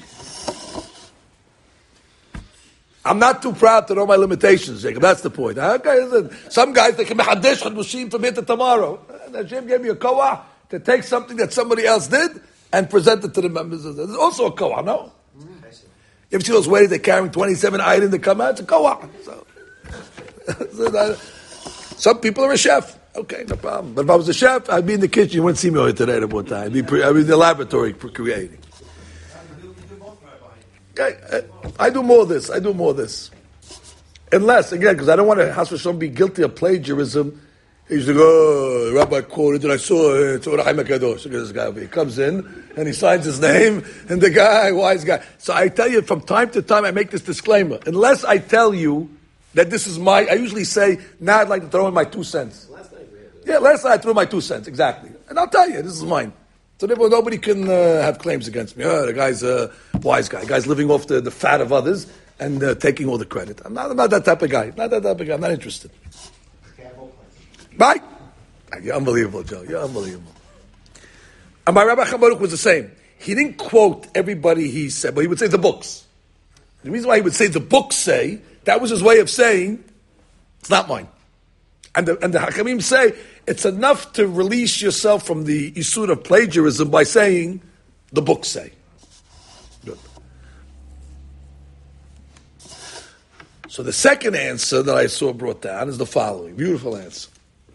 I'm not too proud to know my limitations, Jacob. That's the point. Okay, some guys, they can be hadesh hadushim from here to tomorrow. Hashem gave me a koah to take something that somebody else did and present it to the members. There's also a koah, no? You ever see those waiters, they're carrying 27 items to come out? It's a koah. Some people are a chef. Okay, no problem. But if I was a chef, I'd be in the kitchen. You wouldn't see me over today at about time. I'd be in the laboratory creating. Okay, I do more of this. Unless, again, because I don't want to have someone be guilty of plagiarism. He's like, oh, Rabbi quoted, and I saw it. Look at this guy over here. He comes in, and he signs his name, and the guy, wise guy. So I tell you, from time to time, I make this disclaimer. Unless I tell you that this is I usually say, now I'd like to throw in my 2 cents. Yeah, last night I threw my 2 cents, exactly. And I'll tell you, this is mine. So therefore nobody can have claims against me. The guy's a wise guy. The guy's living off the fat of others and taking all the credit. I'm not that type of guy. Not that type of guy. I'm not interested. Bye. You're unbelievable, Joe. You're unbelievable. And my Rabbi Chaim Baruch was the same. He didn't quote everybody he said, but he would say the books. The reason why he would say the books say, that was his way of saying, it's not mine. And the Hakamim say, it's enough to release yourself from the isur of plagiarism by saying, the books say. Good. So the second answer that I saw brought down is the following. Beautiful answer.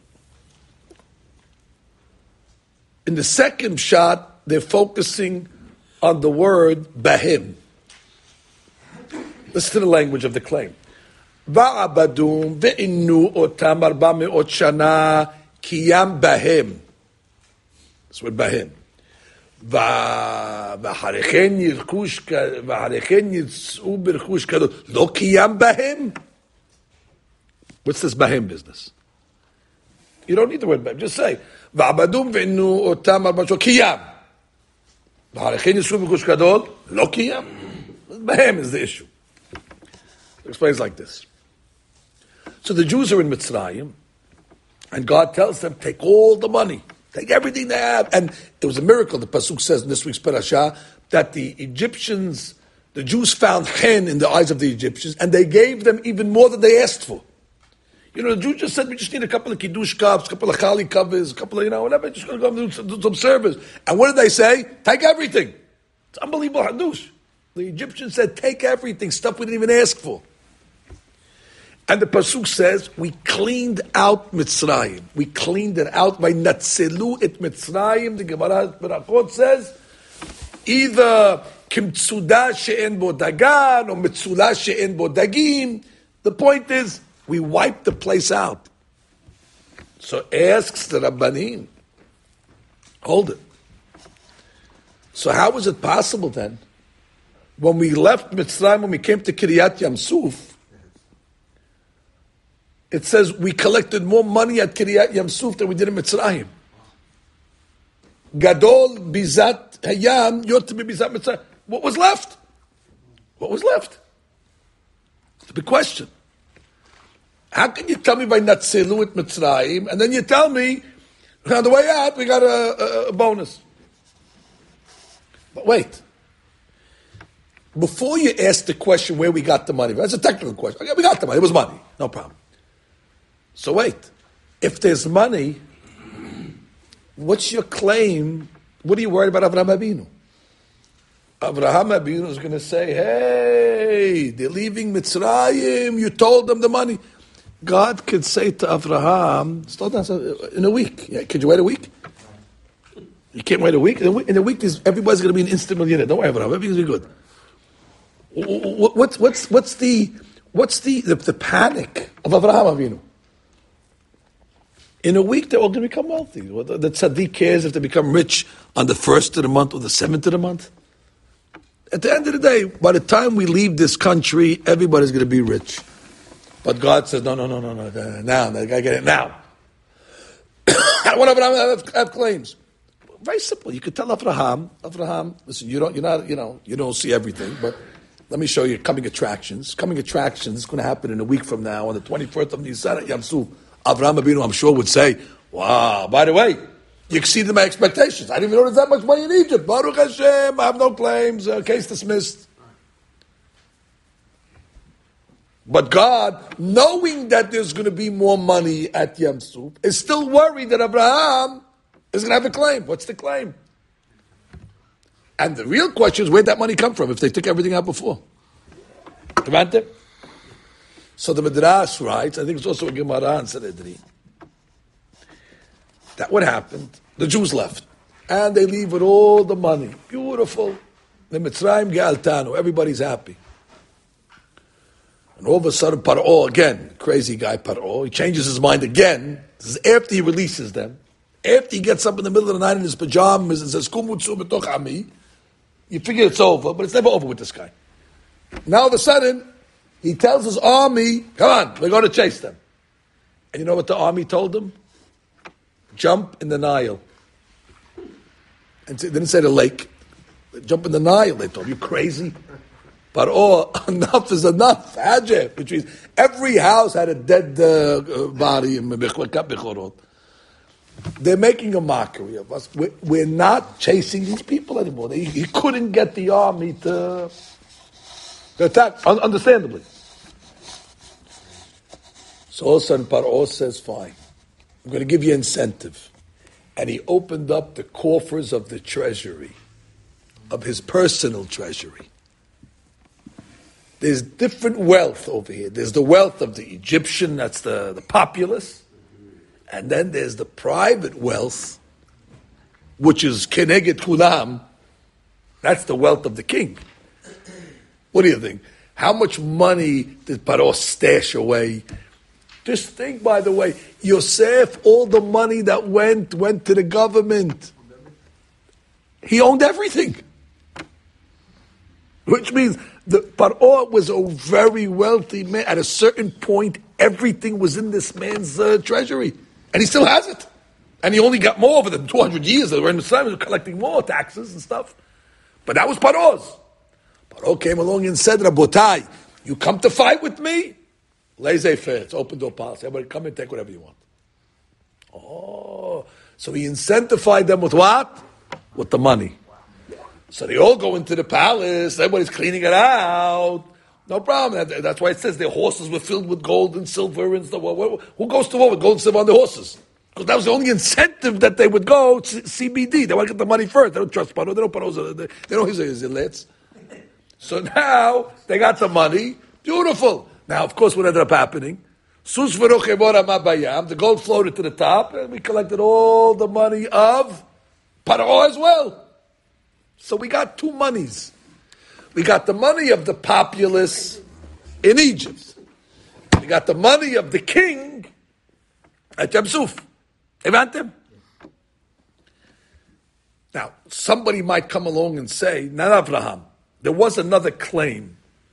In the second shot, they're focusing on the word bahim. Listen to the language of the claim. Va'abadum ve'innu otam 400 shana kiyam bahim. That's what bahim. V'harechen yitz'u b'rchush kadol lo kiyam bahim. What's this bahim business? You don't need the word bahim. Just say va'abadum ve'innu otam 400 shana kiyam. V'harechen yitz'u b'rchush kadol lo kiyam. Bahim is the issue. It explains like this. So the Jews are in Mitzrayim, and God tells them, take all the money, take everything they have. And it was a miracle, the Pasuk says in this week's parasha, that the Egyptians, the Jews found chen in the eyes of the Egyptians, and they gave them even more than they asked for. You know, the Jews just said, we just need a couple of kiddush cups, a couple of chali covers, a couple of, whatever, just going to go do some service. And what did they say? Take everything. It's unbelievable hadush. The Egyptians said, take everything, stuff we didn't even ask for. And the Pasuk says, we cleaned out Mitzrayim. We cleaned it out by Natselu et Mitzrayim. The Gemara Berachot says, either Kimtsuda she'en bo dagan or Mitzula she'en bo dagim. The point is, we wiped the place out. So asks the Rabbanim, hold it. So how was it possible then? When we left Mitzrayim, when we came to Kiryat Yamsuf, it says we collected more money at Kiryat Yamsuf than we did in Mitzrayim. Gadol bizat hayam yot bizat Mitzrayim. What was left? What was left? It's a big question. How can you tell me by Natselu at Mitzrayim, and then you tell me on the way out we got a bonus? But wait. Before you ask the question where we got the money, that's a technical question. Okay, we got the money. It was money. No problem. So wait. If there's money, what's your claim? What are you worried about Avraham Avinu? Avraham Avinu is going to say, hey, they're leaving Mitzrayim. You told them the money. God could say to Avraham, start in a week. Yeah, could you wait a week? You can't wait a week? In a week, everybody's going to be an instant millionaire. Don't worry, Avraham. Everything's going to be good. What's the panic of Avraham Avinu? In a week, they're all going to become wealthy. The tzaddik cares if they become rich on the 1st of the month or the 7th of the month. At the end of the day, by the time we leave this country, everybody's going to be rich. But God says, no, now, I got to get it now. I want Avraham have claims. Very simple. You could tell Avraham, listen, you don't see everything, but let me show you coming attractions. Coming attractions is going to happen in a week from now on the 21st of Nisan at Yamsuf. Avraham Avinu, I'm sure, would say, wow, by the way, you exceeded my expectations. I didn't even know there's that much money in Egypt. Baruch Hashem, I have no claims, case dismissed. But God, knowing that there's going to be more money at Yamsuf, is still worried that Abraham is going to have a claim. What's the claim? And the real question is, where'd that money come from if they took everything out before? So the Midrash writes, I think it's also a Gemara in Sanhedrin, that what happened, the Jews left. And they leave with all the money. Beautiful. The Mitzrayim Ge'altanu. Everybody's happy. And all of a sudden, Paro, again, crazy guy Paro, he changes his mind again. This is after he releases them. After he gets up in the middle of the night in his pajamas and says, Kumutsu b'toch ami, you figure it's over, but it's never over with this guy. Now all of a sudden, he tells his army, come on, we're going to chase them. And you know what the army told them? jump in the Nile. And they didn't say the lake. Jump in the Nile, they told him. You crazy? But enough is enough. Hajj, which means every house had a dead body in Bechorot. They're making a mockery of us. We're not chasing these people anymore. He couldn't get the army to attack, understandably. So all of a sudden Paro says, fine, I'm going to give you incentive. And he opened up the coffers of the treasury, of his personal treasury. There's different wealth over here. There's the wealth of the Egyptian, that's the populace. And then there's the private wealth, which is Keneged Kulam. That's the wealth of the king. What do you think? How much money did Paro stash away? Just think, by the way, Yosef, all the money that went to the government. He owned everything. Which means Paro was a very wealthy man. At a certain point, everything was in this man's treasury. And he still has it. And he only got more over the 200 years that were in the time, collecting more taxes and stuff. But that was Paro's. Paro came along and said, Rabotai, you come to fight with me? Laissez-faire, it's open door policy. Everybody come and take whatever you want. Oh, so he incentivized them with what? With the money. So they all go into the palace, everybody's cleaning it out. No problem. That's why it says their horses were filled with gold and silver and stuff. Who goes to war with gold and silver on their horses? Because that was the only incentive that they would go to CBD. They want to get the money first. They don't trust Paro. They don't his elites. So now they got the money. Beautiful. Now, of course, what ended up happening? The gold floated to the top, and we collected all the money of Paro as well. So we got two monies. We got the money of the populace in Egypt. We got the money of the king at Yamsuf. Evantem? Now, somebody might come along and say, not Abraham, there was another claim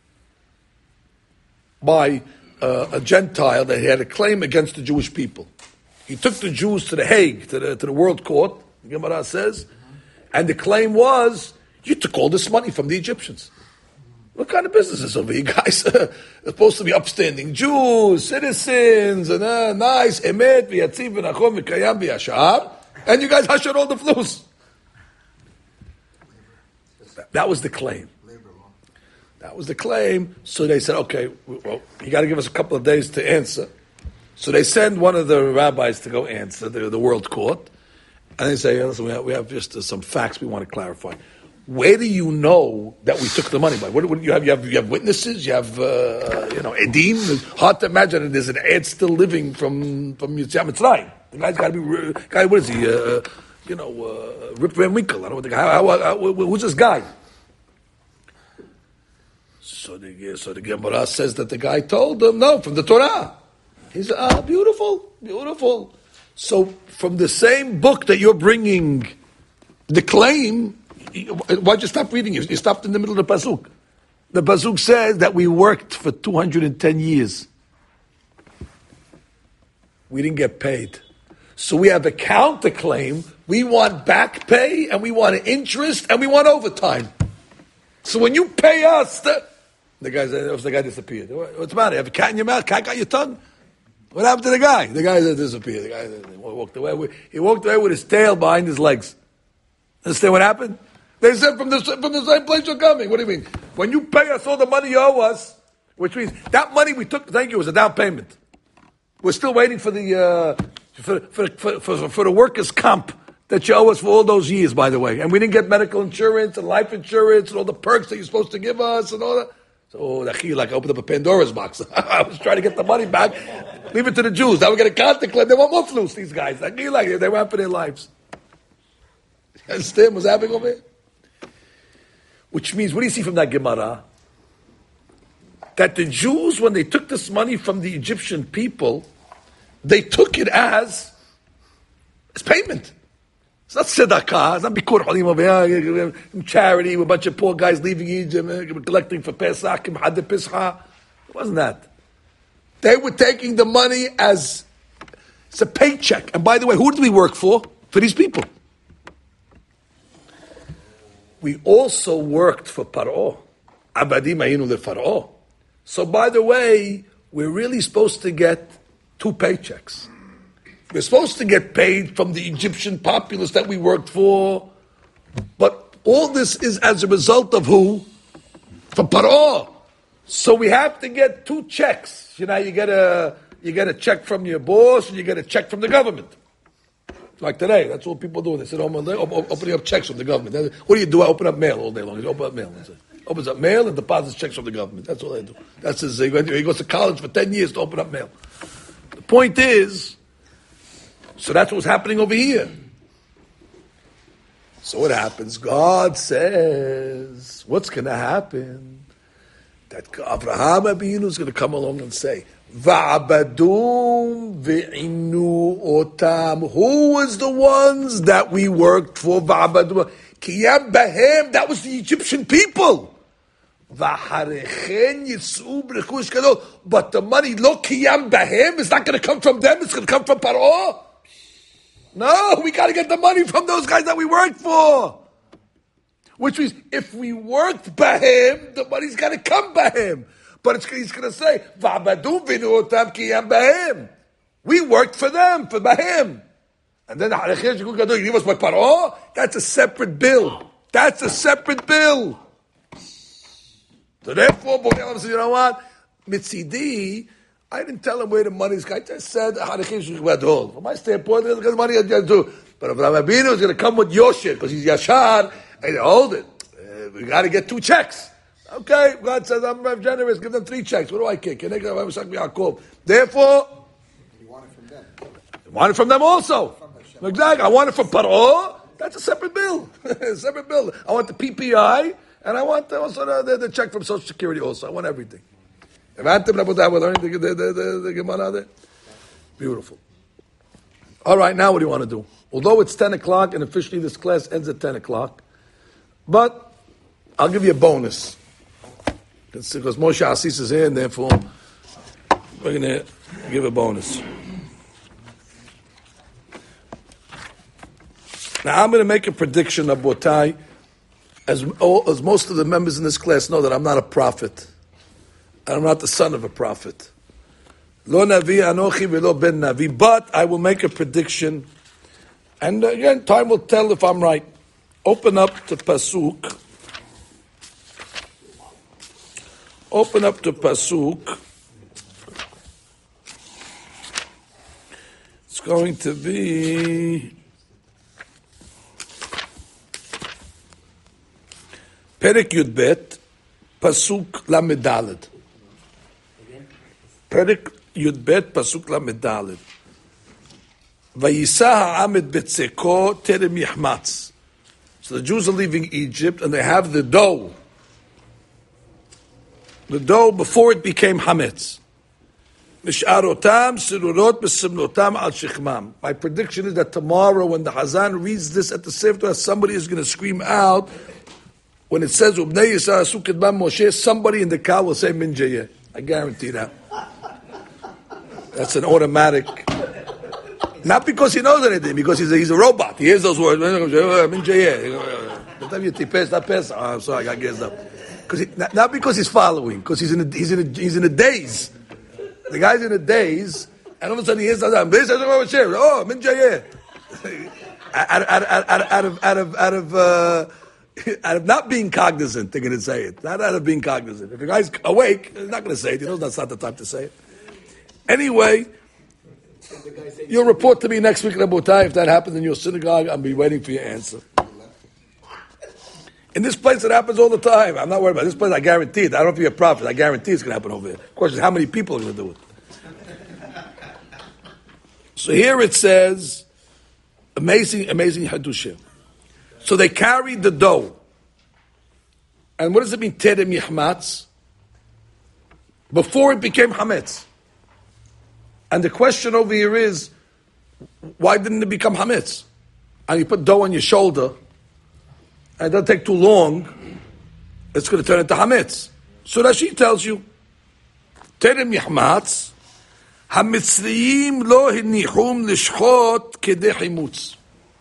by a Gentile that he had a claim against the Jewish people. He took the Jews to the Hague, to the World Court, the Gemara says, and the claim was, you took all this money from the Egyptians. What kind of business is over? You guys are supposed to be upstanding Jews, citizens, and nice, emet, v'yatziv, v'nachom, v'kayam, v'yashar, and you guys hushed all the flus. That was the claim. That was the claim. So they said, okay, well, you got to give us a couple of days to answer. So they send one of the rabbis to go answer the world court. And they say, listen, we have just some facts we want to clarify. Where do you know that we took the money by? What you have? You have witnesses. You have edim. It's hard to imagine that there's an ad still living from Yetziat Mitzrayim. The guy's got to be guy. What is he? Rip Van Winkle. I don't know what the guy. Who's this guy? So the Gemara says that the guy told them, no, from the Torah. He said, beautiful. So from the same book that you're bringing the claim, why'd you stop reading it? You stopped in the middle of the Pasuk. The Pasuk says that we worked for 210 years. We didn't get paid. So we have a counterclaim. We want back pay, and we want interest, and we want overtime. So when you pay us, the guy disappeared. What's the matter? You have a cat in your mouth? Cat got your tongue? What happened to the guy? The guy disappeared. The guy walked away. He walked away with his tail behind his legs. Understand what happened? They said from the same place you're coming. What do you mean? When you pay us all the money you owe us, which means that money we took, thank you, was a down payment. We're still waiting for the for the workers' comp that you owe us for all those years, by the way. And we didn't get medical insurance and life insurance and all the perks that you're supposed to give us and all that. So, like I opened up a Pandora's box. I was trying to get the money back. Leave it to the Jews. Now we're going to contemplate. They want more flus, these guys. They want for their lives. You understand what's happening over here? Which means, what do you see from that Gemara? That the Jews, when they took this money from the Egyptian people, they took it as payment. It's not tzedakah. It's not bikur halim over here, charity, with a bunch of poor guys leaving Egypt, collecting for Pesach, had the Pesach. It wasn't that. They were taking the money as It's a paycheck. And by the way, who did we work for? For these people. We also worked for Paro. Abadim ayinu leFaro. So by the way, we're really supposed to get 2 paychecks. We're supposed to get paid from the Egyptian populace that we worked for. But all this is as a result of who? For Paro. So we have to get 2 checks. You get a check from your boss and you get a check from the government. Like today, that's what people do. They said, opening up checks from the government. What do? I open up mail all day long. You open up mail. Opens up mail and deposits checks from the government. That's all they do. That's his. He goes to college for 10 years to open up mail. The point is, so that's what's happening over here. So what happens? God says, what's going to happen? That Avraham Avinu is going to come along and say, Va'abadum ve'inu otam. Who was the ones that we worked for? Va'abadum. Kiyam bahem. That was the Egyptian people. Va'harechen yitzu b'rechush gadol. But the money, lo kiyam bahem, is not going to come from them. It's going to come from Paro. No, we got to get the money from those guys that we worked for. Which means, if we worked bahem, the money's got to come bahem. But he's going to say, "Va'abadu v'inu otam kiyam bahem." We worked for them, for bahem. And then you give us by Paro. That's a separate bill. That's a separate bill. So therefore, Borealam says, you know what? Mitzidi, I didn't tell him where the money's going. I just said, from my standpoint, there's the money I just do. But if Rabbeinu is going to come with your shit, because he's Yashar, and hold it. We got to get 2 checks. Okay, God says, I'm generous, give them 3 checks. What do I kick? Therefore, You want it from them. I want it from them also. Exactly. I want it from Paro. That's a separate bill. Separate bill. I want the PPI, and I want also the check from Social Security also. I want everything. We're learning the Gemara there. Beautiful. All right, now what do you want to do? Although it's 10 o'clock, and officially this class ends at 10 o'clock, but I'll give you a bonus. Because Moshe Assis is here, and therefore we're going to give a bonus. Now I'm going to make a prediction, Abotai, as most of the members in this class know that I'm not a prophet. And I'm not the son of a prophet. Lo Navi Anochi velo ben Navi. But I will make a prediction. And again, time will tell if I'm right. Open up to Pasuk. Open up to Pasuk. It's going to be Perek Yud Bet, Pasuk Lamed Daled. Perek Yud Bet, Pasuk Lamed Daled. Vayisa ha'am et betzeko terem yachmatz. So the Jews are leaving Egypt and they have the dough. The dough before it became hametz. Mish'arotam sirurot b'simnotam al shechmam. My prediction is that tomorrow when the Hazan reads this at the Sefer, somebody is going to scream out. When it says Ubnei Yisrael asu kedman Moshe, somebody in the car will say Min Jayeh. I guarantee that. That's an automatic. Not because he knows anything, because he's a robot. He hears those words. Min Jayeh. I'm sorry, I guess that. Not because he's following, because he's in a daze. The guy's in a daze, and all of a sudden he hears something. Oh, Min Jayeh. Out of not being cognizant, they're going to say it. Not out of being cognizant. If the guy's awake, he's not going to say it. He knows that's not the time to say it. Anyway, you'll report to me next week, Rabotai, if that happens in your synagogue. I'll be waiting for your answer. In this place, it happens all the time. I'm not worried about this place. I guarantee it. I don't know if you're a prophet. I guarantee it's going to happen over here. The question is, how many people are going to do it? So here it says, amazing hadushim. So they carried the dough. And what does it mean, terem yachmatz? Before it became hametz. And the question over here is, why didn't it become hametz? And you put dough on your shoulder, and it doesn't take too long, it's going to turn into hametz. So Rashi tells you, terem yachmatz, המצריים לא הניחום לשחוט כדי חימוץ.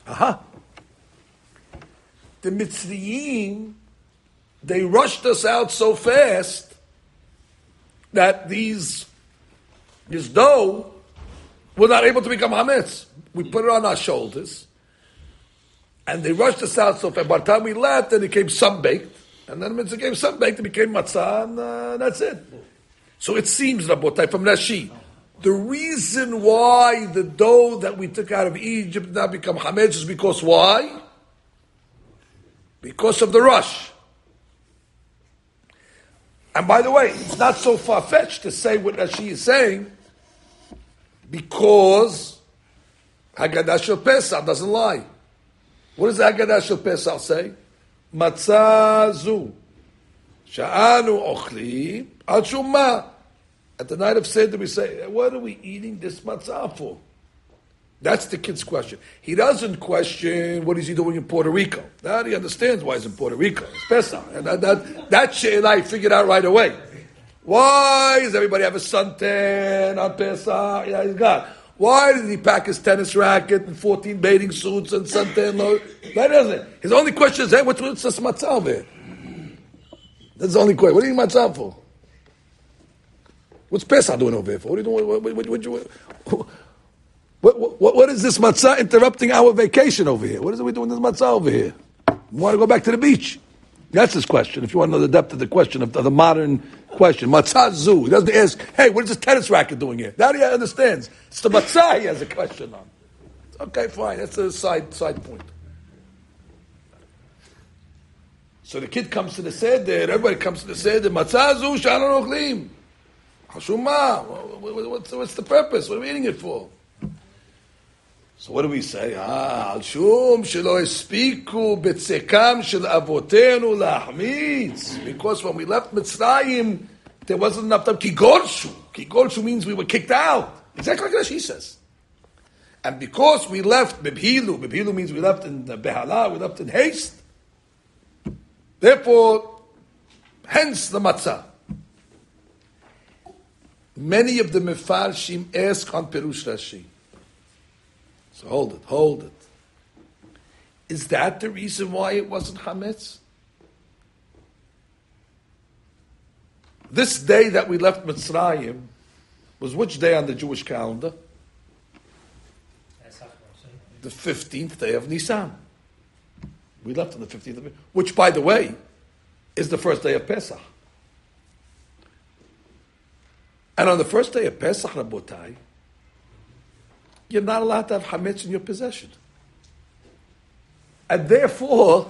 The Mitzrayim, they rushed us out so fast that this dough was not able to become hametz. We put it on our shoulders, and they rushed us out so fast. By the time we left, it became sun-baked, and then when it became sun-baked, it became matzah, and that's it. So it seems, Rabotai, from Rashi, the reason why the dough that we took out of Egypt did not become hametz is because why? Because of the rush. And by the way, it's not so far-fetched to say what Rashi is saying, because Haggadah Shel Pesach doesn't lie. What does the Haggadah Shel Pesach say? Matzah zu, sha'anu ochli, al shumma. At the night of Seder we say, what are we eating this matzah for? That's the kid's question. He doesn't question what is he doing in Puerto Rico. Now he understands why he's in Puerto Rico. It's Pesach. And that shit I figured out right away. Why does everybody have a suntan on Pesach? Yeah, he's got. Why did he pack his tennis racket and 14 bathing suits and suntan load? That doesn't. His only question is, hey, what's this matzah over here? That's the only question. What are you eating matzah for? What's Pesach doing over here for? What are you doing? What is this matzah interrupting our vacation over here? What is it we doing this matzah over here? We want to go back to the beach. That's his question. If you want to know the depth of the question, of the modern question. Matzah zu. He doesn't ask, hey, what is this tennis racket doing here? That he understands. It's the matzah he has a question on. Okay, fine. That's a side point. So the kid comes to the Seder, everybody comes to the Seder, Matzah zu, sha'anu ochlim. Hashumah. What's the purpose? What are we eating it for? So what do we say? Al shum shelo espiku betzekam shel avotenu lahmitz. Because when we left Mitzrayim, there wasn't enough time. Ki golshu. Ki golshu means we were kicked out. Exactly like Rashi says. And because we left bebhilu means we left in behala, we left in haste. Therefore, hence the matzah. Many of the mefarshim ask on Perush Rashi. So hold it. Is that the reason why it wasn't Hametz? This day that we left Mitzrayim was which day on the Jewish calendar? The 15th day of Nisan. We left on the 15th of Nisan, which, by the way, is the first day of Pesach. And on the first day of Pesach, Rabotai, you're not allowed to have hametz in your possession. And therefore,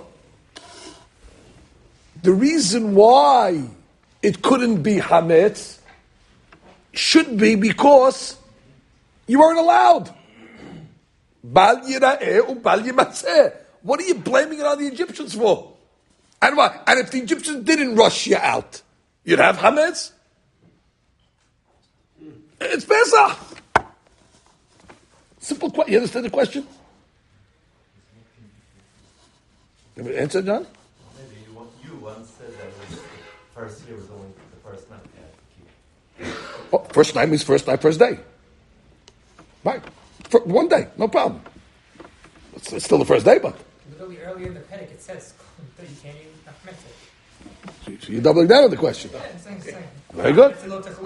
the reason why it couldn't be hametz should be because you weren't allowed. Bal yira'eh u bal yimatzeh. What are you blaming it on the Egyptians for? And what? And if the Egyptians didn't rush you out, you'd have hametz? It's Pesach. Simple question. You understand the question? You have an answer, John? Maybe you once said that the first year was only the first night. Oh, first night means first night, first day. Right. For one day, no problem. It's still the first day, but. Literally earlier in the Pedic, it says that you can't even document it. So you're doubling down on the question. Yeah, same. Very good.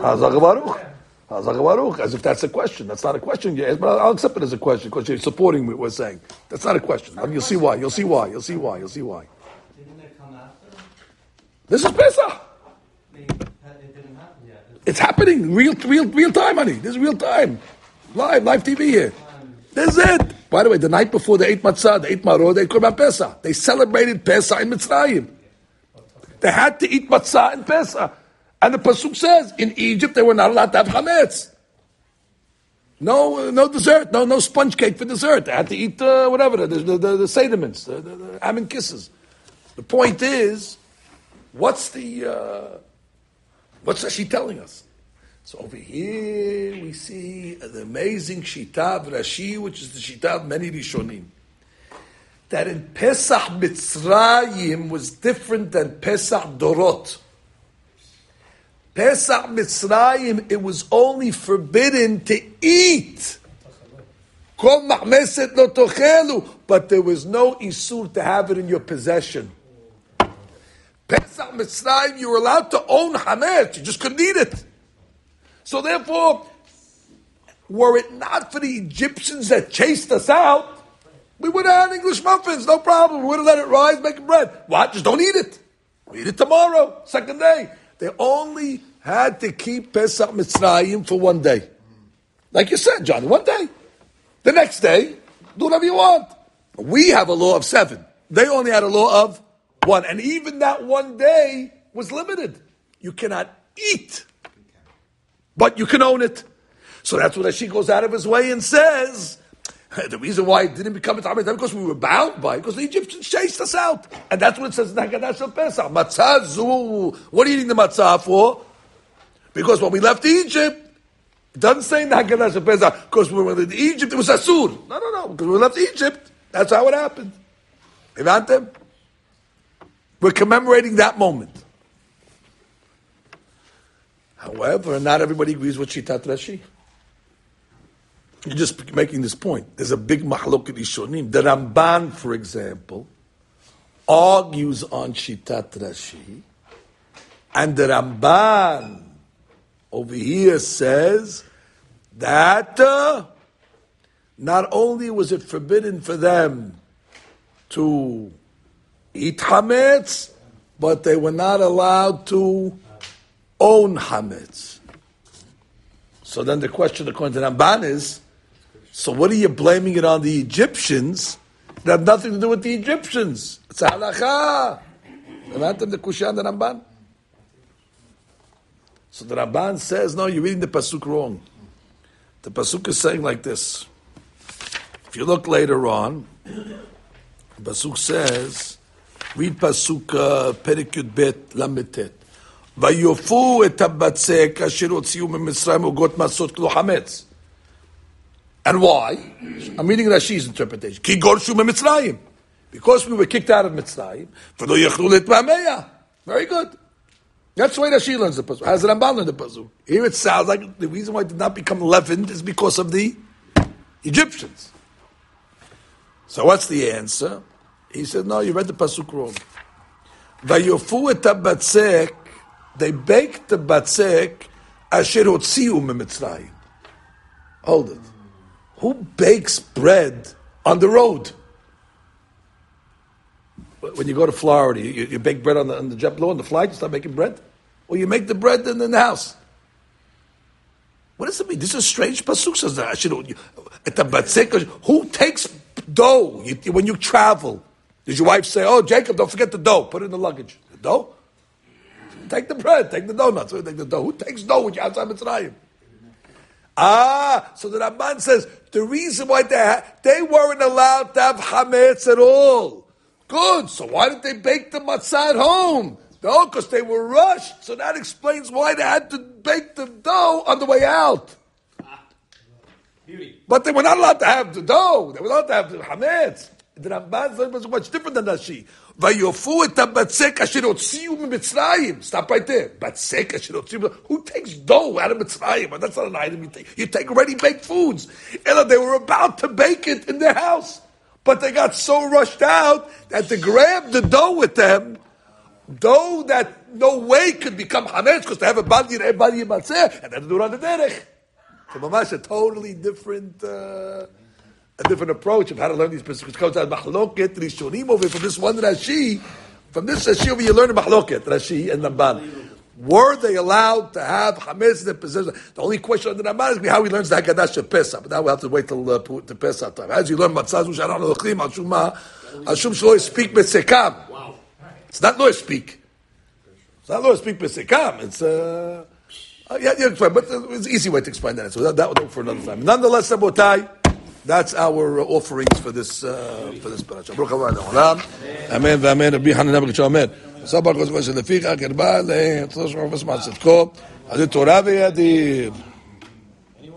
As if that's a question. That's not a question you asked, but I'll accept it as a question because you're supporting what we're saying. That's not a question. You'll see why. You'll see why. Didn't it come after? This is Pesach. It didn't happen yet. It's happening. Real time, honey. This is real time. Live TV here. This is it. By the way, the night before they ate matzah, they ate maror, they ate Korban Pesach. They celebrated Pesach in Mitzrayim. They had to eat matzah in Pesach. And the pasuk says, in Egypt they were not allowed to have chametz. No dessert, no sponge cake for dessert. They had to eat whatever the sediments, the almond kisses. The point is, what's Rashi telling us? So over here we see the amazing shita of Rashi, which is the shita of many Rishonim, that in Pesach Mitzrayim was different than Pesach Dorot. Pesach Mitzrayim, it was only forbidden to eat. Kol machmeset lo tochelu, but there was no isur to have it in your possession. Pesach Mitzrayim, you were allowed to own hametz, you just couldn't eat it. So therefore, were it not for the Egyptians that chased us out, we would have had English muffins, no problem. We would have let it rise, making bread. What? Just don't eat it. We eat it tomorrow, second day. They only had to keep Pesach Mitzrayim for one day. Like you said, Johnny, one day. The next day, do whatever you want. We have a law of 7. They only had a law of 1. And even that one day was limited. You cannot eat, but you can own it. So that's what Rashi goes out of his way and says, the reason why it didn't become a Tamid, because we were bound by it, because the Egyptians chased us out. And that's what it says in Haggadah Shel Pesach. Matzah zu. What are you eating the matzah for? Because when we left Egypt, it doesn't say in the Haggadah Shel Pesach, because when we were in Egypt, it was Asur. No. Because when we left Egypt, that's how it happened. Evantem? We're commemorating that moment. However, not everybody agrees with Shitat Rashi. You're just making this point. There's a big mahloket Rishonim. The Ramban, for example, argues on Shitat Rashi, and the Ramban over here says that not only was it forbidden for them to eat hametz, but they were not allowed to own hametz. So then the question according to Ramban is, so what are you blaming it on the Egyptians? It had nothing to do with the Egyptians. It's a halakha. Remember the Kushan the Ramban? So the Ramban says, no, you're reading the pasuk wrong. The pasuk is saying like this. If you look later on, the pasuk says, read pasuk Perek Yud Bet Lamed Tet. ויופו את הבצק אשר הוציאו ממצרים עוגות מצות כלו חמץ. And why? I'm reading Rashi's interpretation. כי גורשו ממצרים. Because we were kicked out of Mitzrayim. ולא יכלו להתמהמה. Very good. That's the way Rashi learns the pasuk. Has Ramban learned the pasuk? Here it sounds like the reason why it did not become leavened is because of the Egyptians. So what's the answer? He said, no, you read the pasuk wrong. ויופו את הבצק, they baked the batzek asher hotziu mimitzrayim. Hold it. Who bakes bread on the road? When you go to Florida, you bake bread on the JetBlue on the flight. You start making bread, or you make the bread in the house. What does it mean? This is a strange pasuk. Says that at the batzek. Who takes dough when you travel? Does your wife say, "Oh, Jacob, don't forget the dough. Put it in the luggage." The dough. Take the bread, take the donuts, take the dough. Who takes dough when you're outside Mitzrayim? So the Ramban says, the reason why they weren't allowed to have chametz at all. Good, so why did they bake the matzah at home? No, because they were rushed. So that explains why they had to bake the dough on the way out. But they were not allowed to have the dough. They were allowed to have the chametz. The Ramban was much different than Rashi. Vayofu et habatzek asher hotziu mimitzrayim. Stop right there. Batzek asher hotziu. Who takes dough out of Mitzrayim? But that's not an item you take. You take already baked foods. Ella, they were about to bake it in their house, but they got so rushed out that they grabbed the dough with them, dough that no way could become hametz because they have a badi matzeh, and then do it on the derech. So mamash a totally different. A different approach of how to learn these principles. It comes out Mahloket, Rishonim over from this one Rashi. From this Rashi over you learn Mahloket, Rashi and Ramban. Were they allowed to have Hametz in their possession? The only question on the Ramban is how he learns the Haggadah Shel Pesach. But now we'll have to wait till the Pesach time. As you learn Matzah Zu Sharon Elochim Al Shum Shlo Speak Besekam. Wow. It's not Lo Speak. It's not Lo Speak Besekam. It's but it's an easy way to explain that. So that will do for another time. Nonetheless, Sabotai. That's our offerings for this parasha. Baruch Haba Le'olam. Amen v'amen. Rabbi Hanan Abba Amen. Sabar Kozma Sheleficha Kerba Le'Tzosh Mavas Ma'asetko. Adu Torah ve'Yadir.